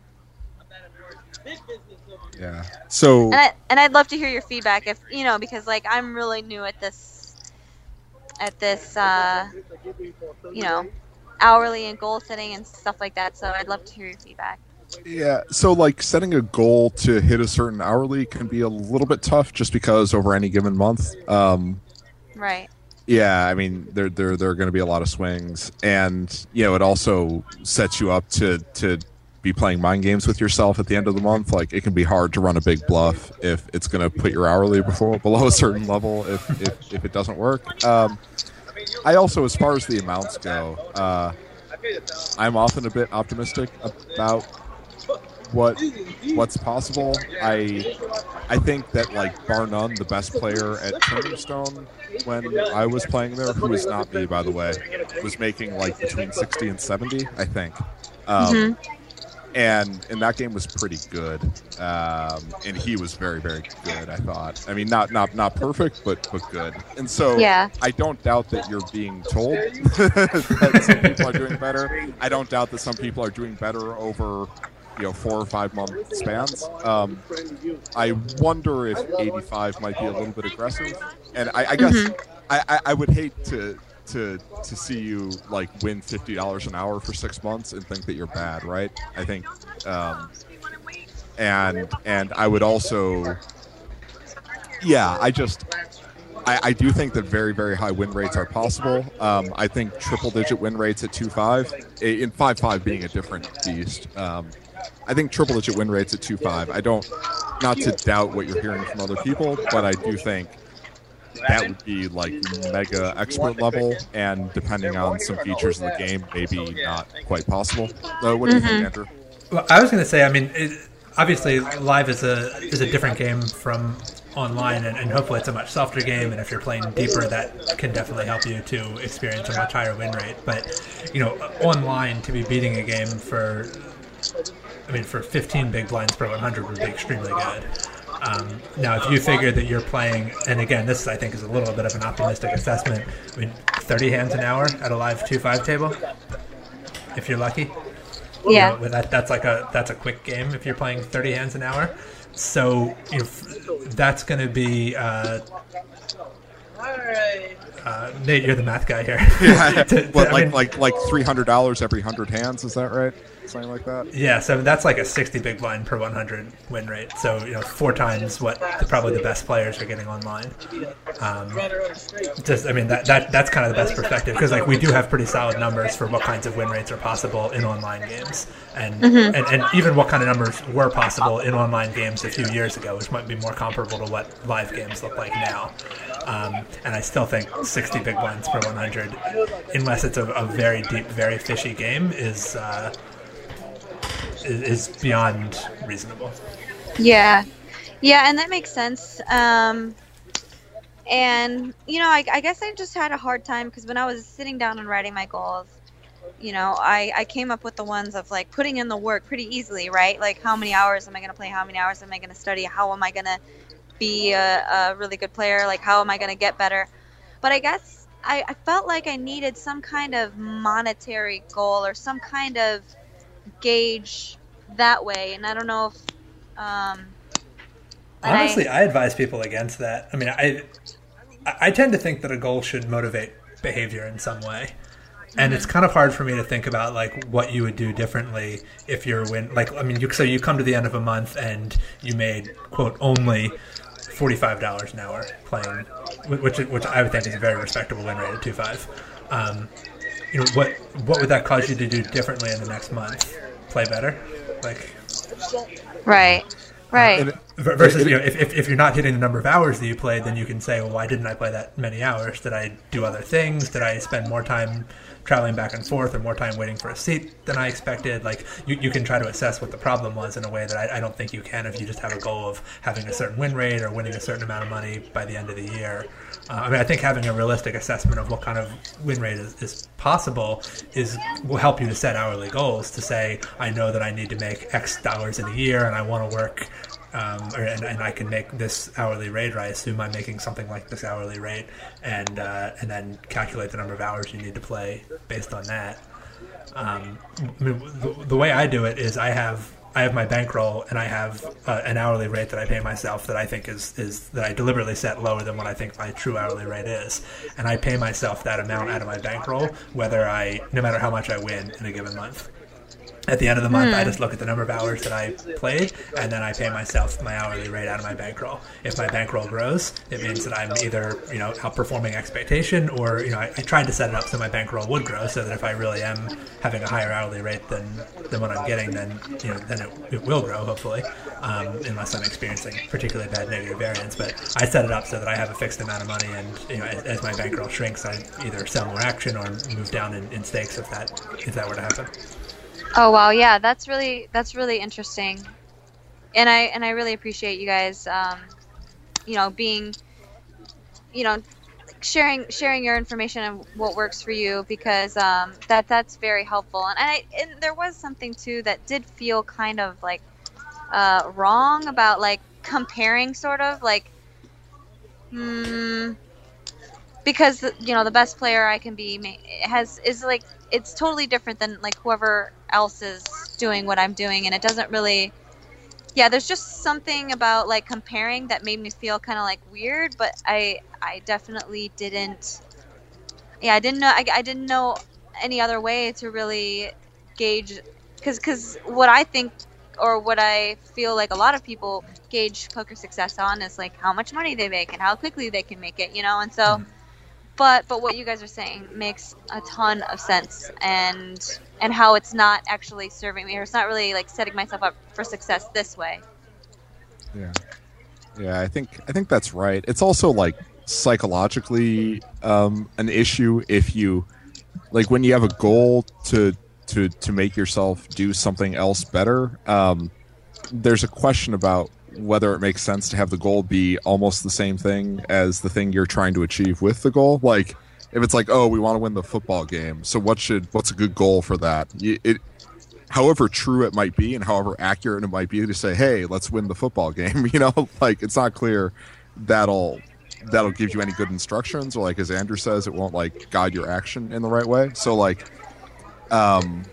Yeah. So And I and I'd love to hear your feedback if you know because like I'm really new at this at this uh, you know hourly and goal setting and stuff like that. So I'd love to hear your feedback. yeah, so like setting a goal to hit a certain hourly can be a little bit tough just because over any given month. Um, Right. yeah, I mean there there there are going to be a lot of swings, and you know it also sets you up to to be playing mind games with yourself at the end of the month. Like it can be hard to run a big bluff if it's going to put your hourly before below a certain level if if, if it doesn't work. Um, I also, as far as the amounts go, uh, I'm often a bit optimistic about what what's possible. I I think that like bar none, the best player at Turning Stone when I was playing there, who was not me by the way, was making like between sixty and seventy, I think. Um, Mm-hmm. And and that game was pretty good, um, and he was very very good. I thought. I mean, not not not perfect, but but good. And so Yeah. I don't doubt that you're being told that some people are doing better. I don't doubt that some people are doing better over you know four or five month spans. Um, I wonder if eighty-five might be a little bit aggressive, and I, I guess Mhm. I, I, I would hate to. to to see you like win fifty dollars an hour for six months and think that you're bad, right? I think um and and I would also yeah I just I, I do think that very very high win rates are possible. um I think triple digit win rates at two five, in five five being a different beast. um I think triple digit win rates at two five, I don't, not to doubt what you're hearing from other people, but I do think that would be like mega expert level, and depending on some features of the game, maybe not quite possible. Uh, what do you Mm-hmm. think, Andrew? Well, I was going to say, I mean, it, obviously, live is a is a different game from online, and, and hopefully it's a much softer game. And if you're playing deeper, that can definitely help you to experience a much higher win rate. But you know, online to be beating a game for, I mean, for fifteen big blinds per one hundred would be extremely good. Um, now, if you figure that you're playing, and again, this I think is a little bit of an optimistic assessment. I mean, thirty hands an hour at a live two five table, if you're lucky. Yeah. You know, that that's like a that's a quick game if you're playing thirty hands an hour. so you know, that's going to be. Uh, Uh, Nate, you're the math guy here. Yeah. to, to, what, I like mean, like like three hundred dollars every hundred hands? Is that right? Something like that. yeah, so that's like a sixty big blind per one hundred win rate. So you know, four times what the, probably the best players are getting online. Um, just, I mean, that, that that's kind of the best perspective because like we do have pretty solid numbers for what kinds of win rates are possible in online games, and Mm-hmm. and, and even what kind of numbers were possible in online games a few years ago, which might be more comparable to what live games look like now. Um, and I still think sixty big blinds per one hundred, unless it's a, a very deep, very fishy game, is, uh, is is beyond reasonable. Yeah, yeah, and that makes sense. Um, and you know, I, I guess I just had a hard time because when I was sitting down and writing my goals, you know, I, I came up with the ones of like putting in the work pretty easily, right? Like how many hours am I going to play? How many hours am I going to study? How am I going to be a, a really good player? Like how am I going to get better? But I guess I, I felt like I needed some kind of monetary goal or some kind of gauge that way, and I don't know if um and Honestly, I, I advise people against that. I mean, I I tend to think that a goal should motivate behavior in some way. And it's kind of hard for me to think about like what you would do differently if you're win. Like, I mean, you, so you come to the end of a month and you made quote only forty-five dollars an hour playing, which which I would think is a very respectable win rate at two five. Um, you know, what what would that cause you to do differently in the next month? Play better, like right, right. uh, versus you know, if, if if you're not hitting the number of hours that you played, then you can say, well, why didn't I play that many hours? Did I do other things? Did I spend more time traveling back and forth or more time waiting for a seat than I expected? Like you, you can try to assess what the problem was in a way that I, I don't think you can if you just have a goal of having a certain win rate or winning a certain amount of money by the end of the year. Uh, I mean, I think having a realistic assessment of what kind of win rate is, is possible is will help you to set hourly goals to say, I know that I need to make X dollars in a year and I want to work Um, or, and, and I can make this hourly rate, or I assume I'm making something like this hourly rate, and uh, and then calculate the number of hours you need to play based on that. Um, I mean, the, the way I do it is I have I have my bankroll and I have uh, an hourly rate that I pay myself that I think is, is that I deliberately set lower than what I think my true hourly rate is, and I pay myself that amount out of my bankroll whether I no matter how much I win in a given month. At the end of the month, Hmm. I just look at the number of hours that I played, and then I pay myself my hourly rate out of my bankroll. If my bankroll grows, it means that I'm either, you know, outperforming expectation, or, you know, I, I tried to set it up so my bankroll would grow, so that if I really am having a higher hourly rate than, than what I'm getting, then, you know, then it, it will grow, hopefully, um, unless I'm experiencing particularly bad negative variance. But I set it up so that I have a fixed amount of money, and, you know, as, as my bankroll shrinks, I either sell more action or move down in, in stakes if that if that were to happen. Oh wow, yeah, that's really that's really interesting, and I and I really appreciate you guys, um, you know, being, you know, sharing sharing your information and what works for you, because um, that that's very helpful. And I and there was something too that did feel kind of like uh, wrong about like comparing, sort of like, hmm, because you know the best player I can be has is like it's totally different than like whoever else is doing what I'm doing, and it doesn't really yeah there's just something about like comparing that made me feel kind of like weird, but I I definitely didn't yeah I didn't know I, I didn't know any other way to really gauge, because because what I think or what I feel like a lot of people gauge poker success on is like how much money they make and how quickly they can make it, you know, and so mm-hmm. But but what you guys are saying makes a ton of sense, and and how it's not actually serving me, or it's not really like setting myself up for success this way. Yeah, yeah, I think I think that's right. It's also like psychologically um, an issue if you like when you have a goal to to to make yourself do something else better. Um, there's a question about whether it makes sense to have the goal be almost the same thing as the thing you're trying to achieve with the goal. Like, if it's like, oh, we want to win the football game, so what should what's a good goal for that? It, it, however true it might be, and however accurate it might be to say, hey, let's win the football game. You know, like it's not clear that'll that'll give you any good instructions, or like as Andrew says, it won't like guide your action in the right way. So like, um,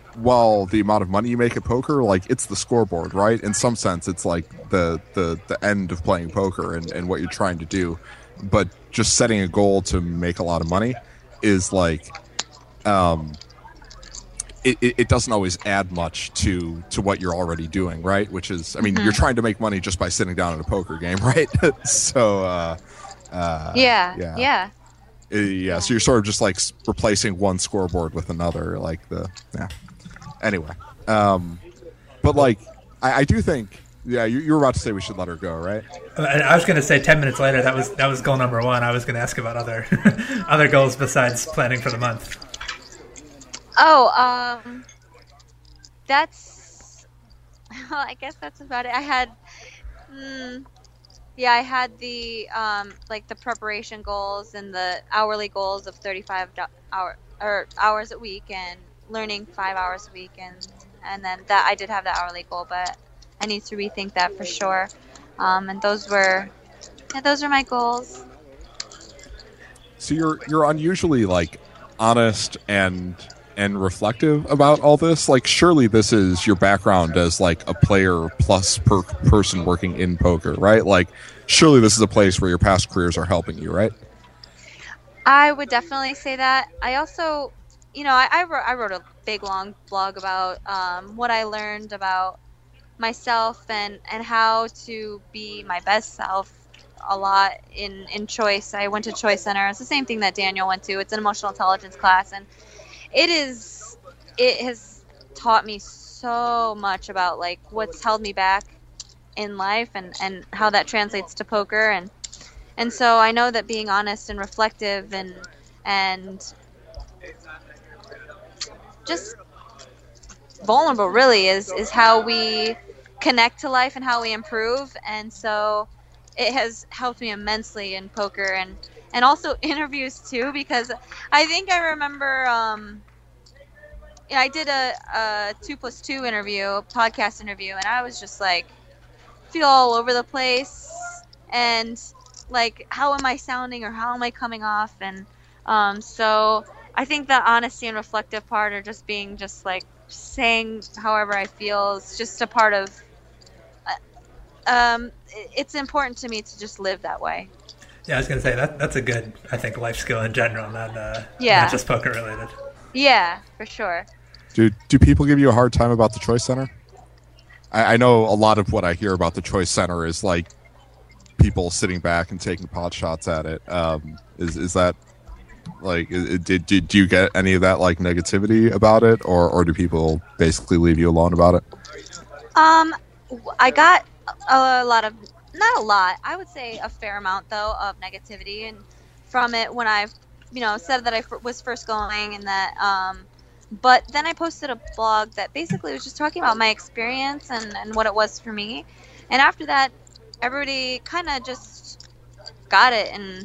while the amount of money you make at poker, like it's the scoreboard, right? In some sense, it's like the the, the end of playing poker and, and what you're trying to do. But just setting a goal to make a lot of money is like, um, it, it, it doesn't always add much to, to what you're already doing, right? Which is, I mean, mm-hmm. you're trying to make money just by sitting down in a poker game, right? so, uh, uh, yeah, yeah, yeah. Uh, yeah, so you're sort of just like replacing one scoreboard with another, like the yeah. Anyway, um, but like I, I do think, yeah, you, you were about to say we should let her go, right? I was going to say ten minutes later that was that was goal number one. I was going to ask about other other goals besides planning for the month. Oh, um, that's well, I guess that's about it. I had. Mm, Yeah, I had the um, like the preparation goals and the hourly goals of thirty-five hour or hours a week and learning five hours a week, and and then that I did have the hourly goal, but I need to rethink that for sure. Um, and those were yeah, those are my goals. So you're you're unusually like honest and and reflective about all this. Like, surely this is your background as like a player plus per person working in poker, right? Like, surely this is a place where your past careers are helping you, right? I would definitely say that. I also, you know, I, I, wrote, I wrote a big, long blog about um, what I learned about myself and, and how to be my best self a lot in, in Choice. I went to Choice Center. It's the same thing that Daniel went to. It's an emotional intelligence class, and it is it has taught me so much about like what's held me back in life and, and how that translates to poker, and and so I know that being honest and reflective and and just vulnerable really is is how we connect to life and how we improve. And so it has helped me immensely in poker and and also interviews too, because I think I remember um yeah, I did a, a two plus two interview, podcast interview, and I was just like feel all over the place and like how am I sounding or how am I coming off, and um so I think the honesty and reflective part, or just being just like saying however I feel, is just a part of um it's important to me to just live that way. Yeah, I was gonna say that that's a good, I think, life skill in general, not uh, yeah. not just poker related. Yeah, for sure. Do do people give you a hard time about the Choice Center? I, I know a lot of what I hear about the Choice Center is like people sitting back and taking pot shots at it. Um, is is that like did did do you get any of that like negativity about it, or or do people basically leave you alone about it? Um, I got a lot of. Not a lot. I would say a fair amount, though, of negativity and from it when I, you know, said that I f- was first going and that, um, but then I posted a blog that basically was just talking about my experience and, and what it was for me. And after that, everybody kind of just got it and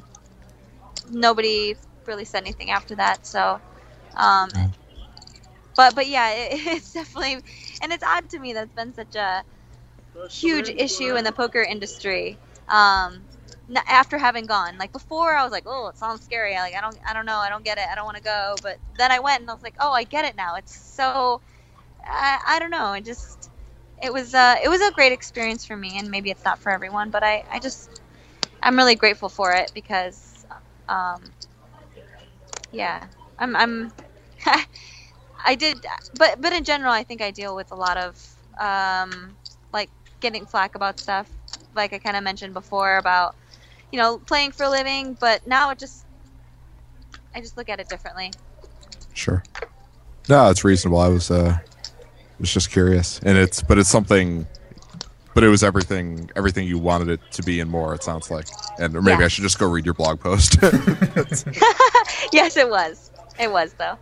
nobody really said anything after that. So, um, but, but yeah, it, it's definitely, and it's odd to me that's been such a huge issue in the poker industry um after having gone. Like before I was like, oh, it sounds scary, like I don't I don't know I don't get it, I don't want to go, but then I went and I was like, oh, I get it now. It's so I, I don't know, it just it was uh it was a great experience for me, and maybe it's not for everyone, but I I just I'm really grateful for it because um yeah I'm I'm I did but but in general I think I deal with a lot of um like getting flack about stuff, like I kind of mentioned before about, you know, playing for a living, but now it just, I just look at it differently. Sure. No, it's reasonable. I was, uh, was just curious, and it's, but it's something, but it was everything, everything you wanted it to be and more, it sounds like. And or maybe yeah. I should just go read your blog post. Yes, it was. It was though.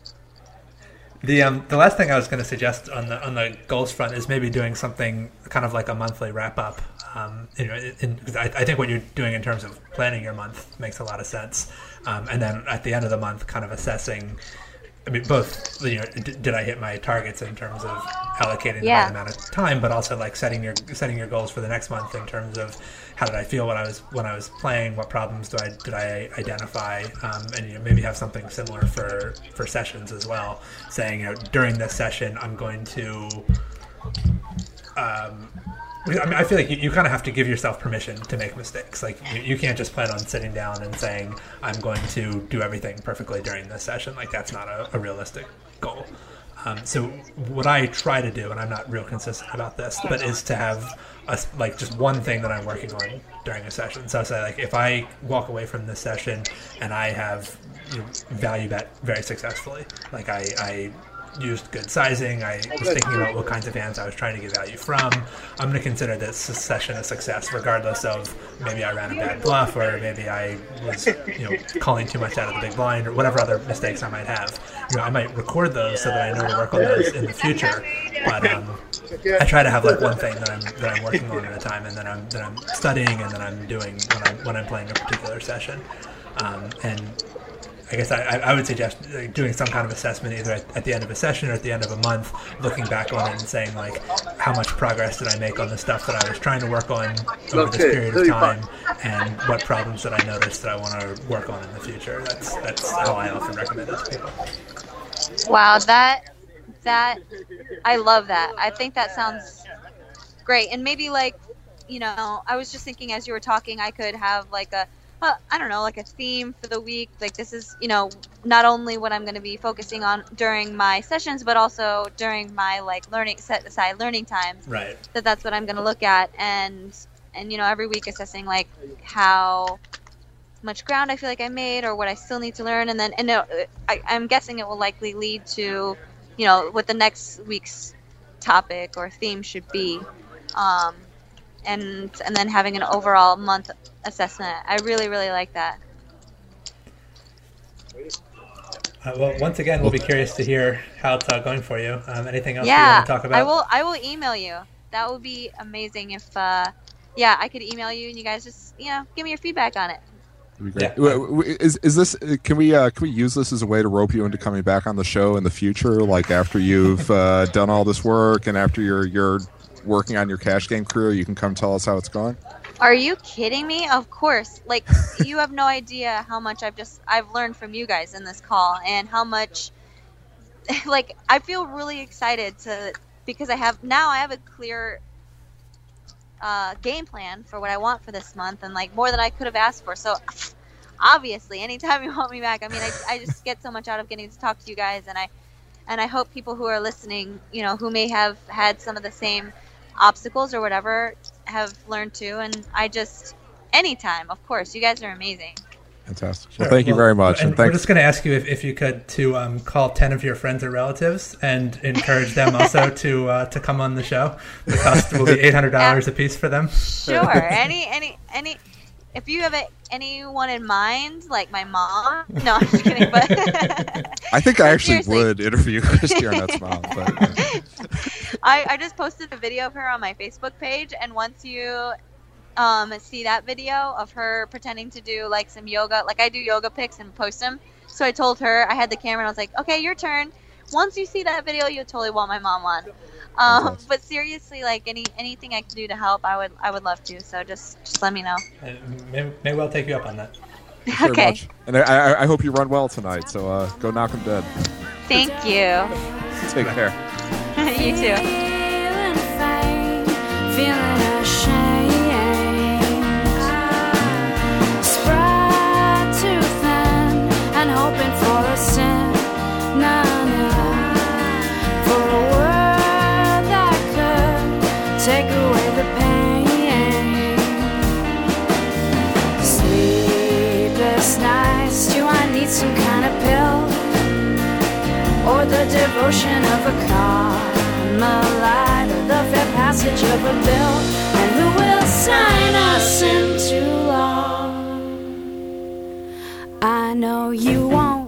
The um the last thing I was going to suggest on the on the goals front is maybe doing something kind of like a monthly wrap up. Um, you know, in, in, I, I think what you're doing in terms of planning your month makes a lot of sense. Um, and then at the end of the month, kind of assessing I mean, both, you know, d- did I hit my targets in terms of allocating Yeah. the right amount of time, but also like setting your setting your goals for the next month in terms of how did I feel when I was when I was playing, what problems do I did I identify, um, and you know, maybe have something similar for for sessions as well, saying, you know, during this session I'm going to. Um, I mean, I feel like you, you kind of have to give yourself permission to make mistakes. Like you, you can't just plan on sitting down and saying, I'm going to do everything perfectly during this session. Like that's not a, a realistic goal. Um, so what I try to do, and I'm not real consistent about this, but is to have a, like just one thing that I'm working on during a session. So say like if I walk away from this session and I have you know, value bet very successfully, like I, I used good sizing, I was thinking about what kinds of hands I was trying to get value from, I'm going to consider this session a success regardless of maybe I ran a bad bluff or maybe I was you know calling too much out of the big blind or whatever other mistakes I might have. You know, I might record those so that I know to work on those in the future, but um, I try to have like one thing that I'm that I'm working on at a time, and then I'm that I'm studying and then I'm doing when I'm when I'm playing a particular session, um, and I guess I, I would suggest doing some kind of assessment either at, at the end of a session or at the end of a month, looking back on it and saying like, how much progress did I make on the stuff that I was trying to work on over this period of time, and what problems did I notice that I want to work on in the future. That's that's how I often recommend it to people. Wow, that that I love that. I think that sounds great. And maybe like, you know, I was just thinking as you were talking, I could have like a Well, I don't know, like a theme for the week. Like this is, you know, not only what I'm going to be focusing on during my sessions, but also during my like learning set aside learning times. Right. That that's what I'm going to look at, and and you know every week assessing like how much ground I feel like I made or what I still need to learn, and then and uh, I, I'm guessing it will likely lead to, you know, what the next week's topic or theme should be. Um, and and then having an overall month assessment. I really, really like that. Uh, well, once again, we'll be curious to hear how it's uh, going for you. Um, anything else yeah, you want to talk about? I will. I will email you. That would be amazing if, uh, yeah, I could email you and you guys just, you know, give me your feedback on it. That'd be great. Yeah. Is is this? Can we uh, can we use this as a way to rope you into coming back on the show in the future? Like after you've uh, done all this work and after you're you're working on your cash game career, you can come tell us how it's going. Are you kidding me? Of course. Like you have no idea how much I've just I've learned from you guys in this call, and how much like I feel really excited to because I have now I have a clear uh, game plan for what I want for this month, and like more than I could have asked for. So obviously, anytime you want me back, I mean, I I just get so much out of getting to talk to you guys, and I and I hope people who are listening, you know, who may have had some of the same obstacles or whatever, have learned too. And I just anytime, of course, you guys are amazing. Fantastic. Well, thank you very much. And, and thanks. We're just going to ask you if, if you could to um, call ten of your friends or relatives and encourage them also to uh, to come on the show. The cost will be eight hundred dollars a piece for them. Sure. any any any. If you have a, anyone in mind, like my mom, no, I'm just kidding. But I think I actually seriously. would interview Christy Arnett's mom. But, uh. I, I just posted a video of her on my Facebook page, and once you um, see that video of her pretending to do like some yoga, like I do yoga pics and post them. So I told her, I had the camera, and I was like, okay, your turn. Once you see that video, you'll totally want my mom on. Um, but seriously, like any anything I can do to help, I would I would love to. So just just let me know. Uh, may, may well take you up on that. Very Okay. much. And I, I, I hope you run well tonight. So uh, go knock them dead. Thank you. Take care. You too. Feeling faint, feeling ashamed. Spread too thin and hoping for a sin. No, no. For a word that could take away the pain. Sleepless nights, do I need some kind of pill? Or the devotion of a Carmelite, or the fair passage of a bill, and who will sign us into law? I know you won't.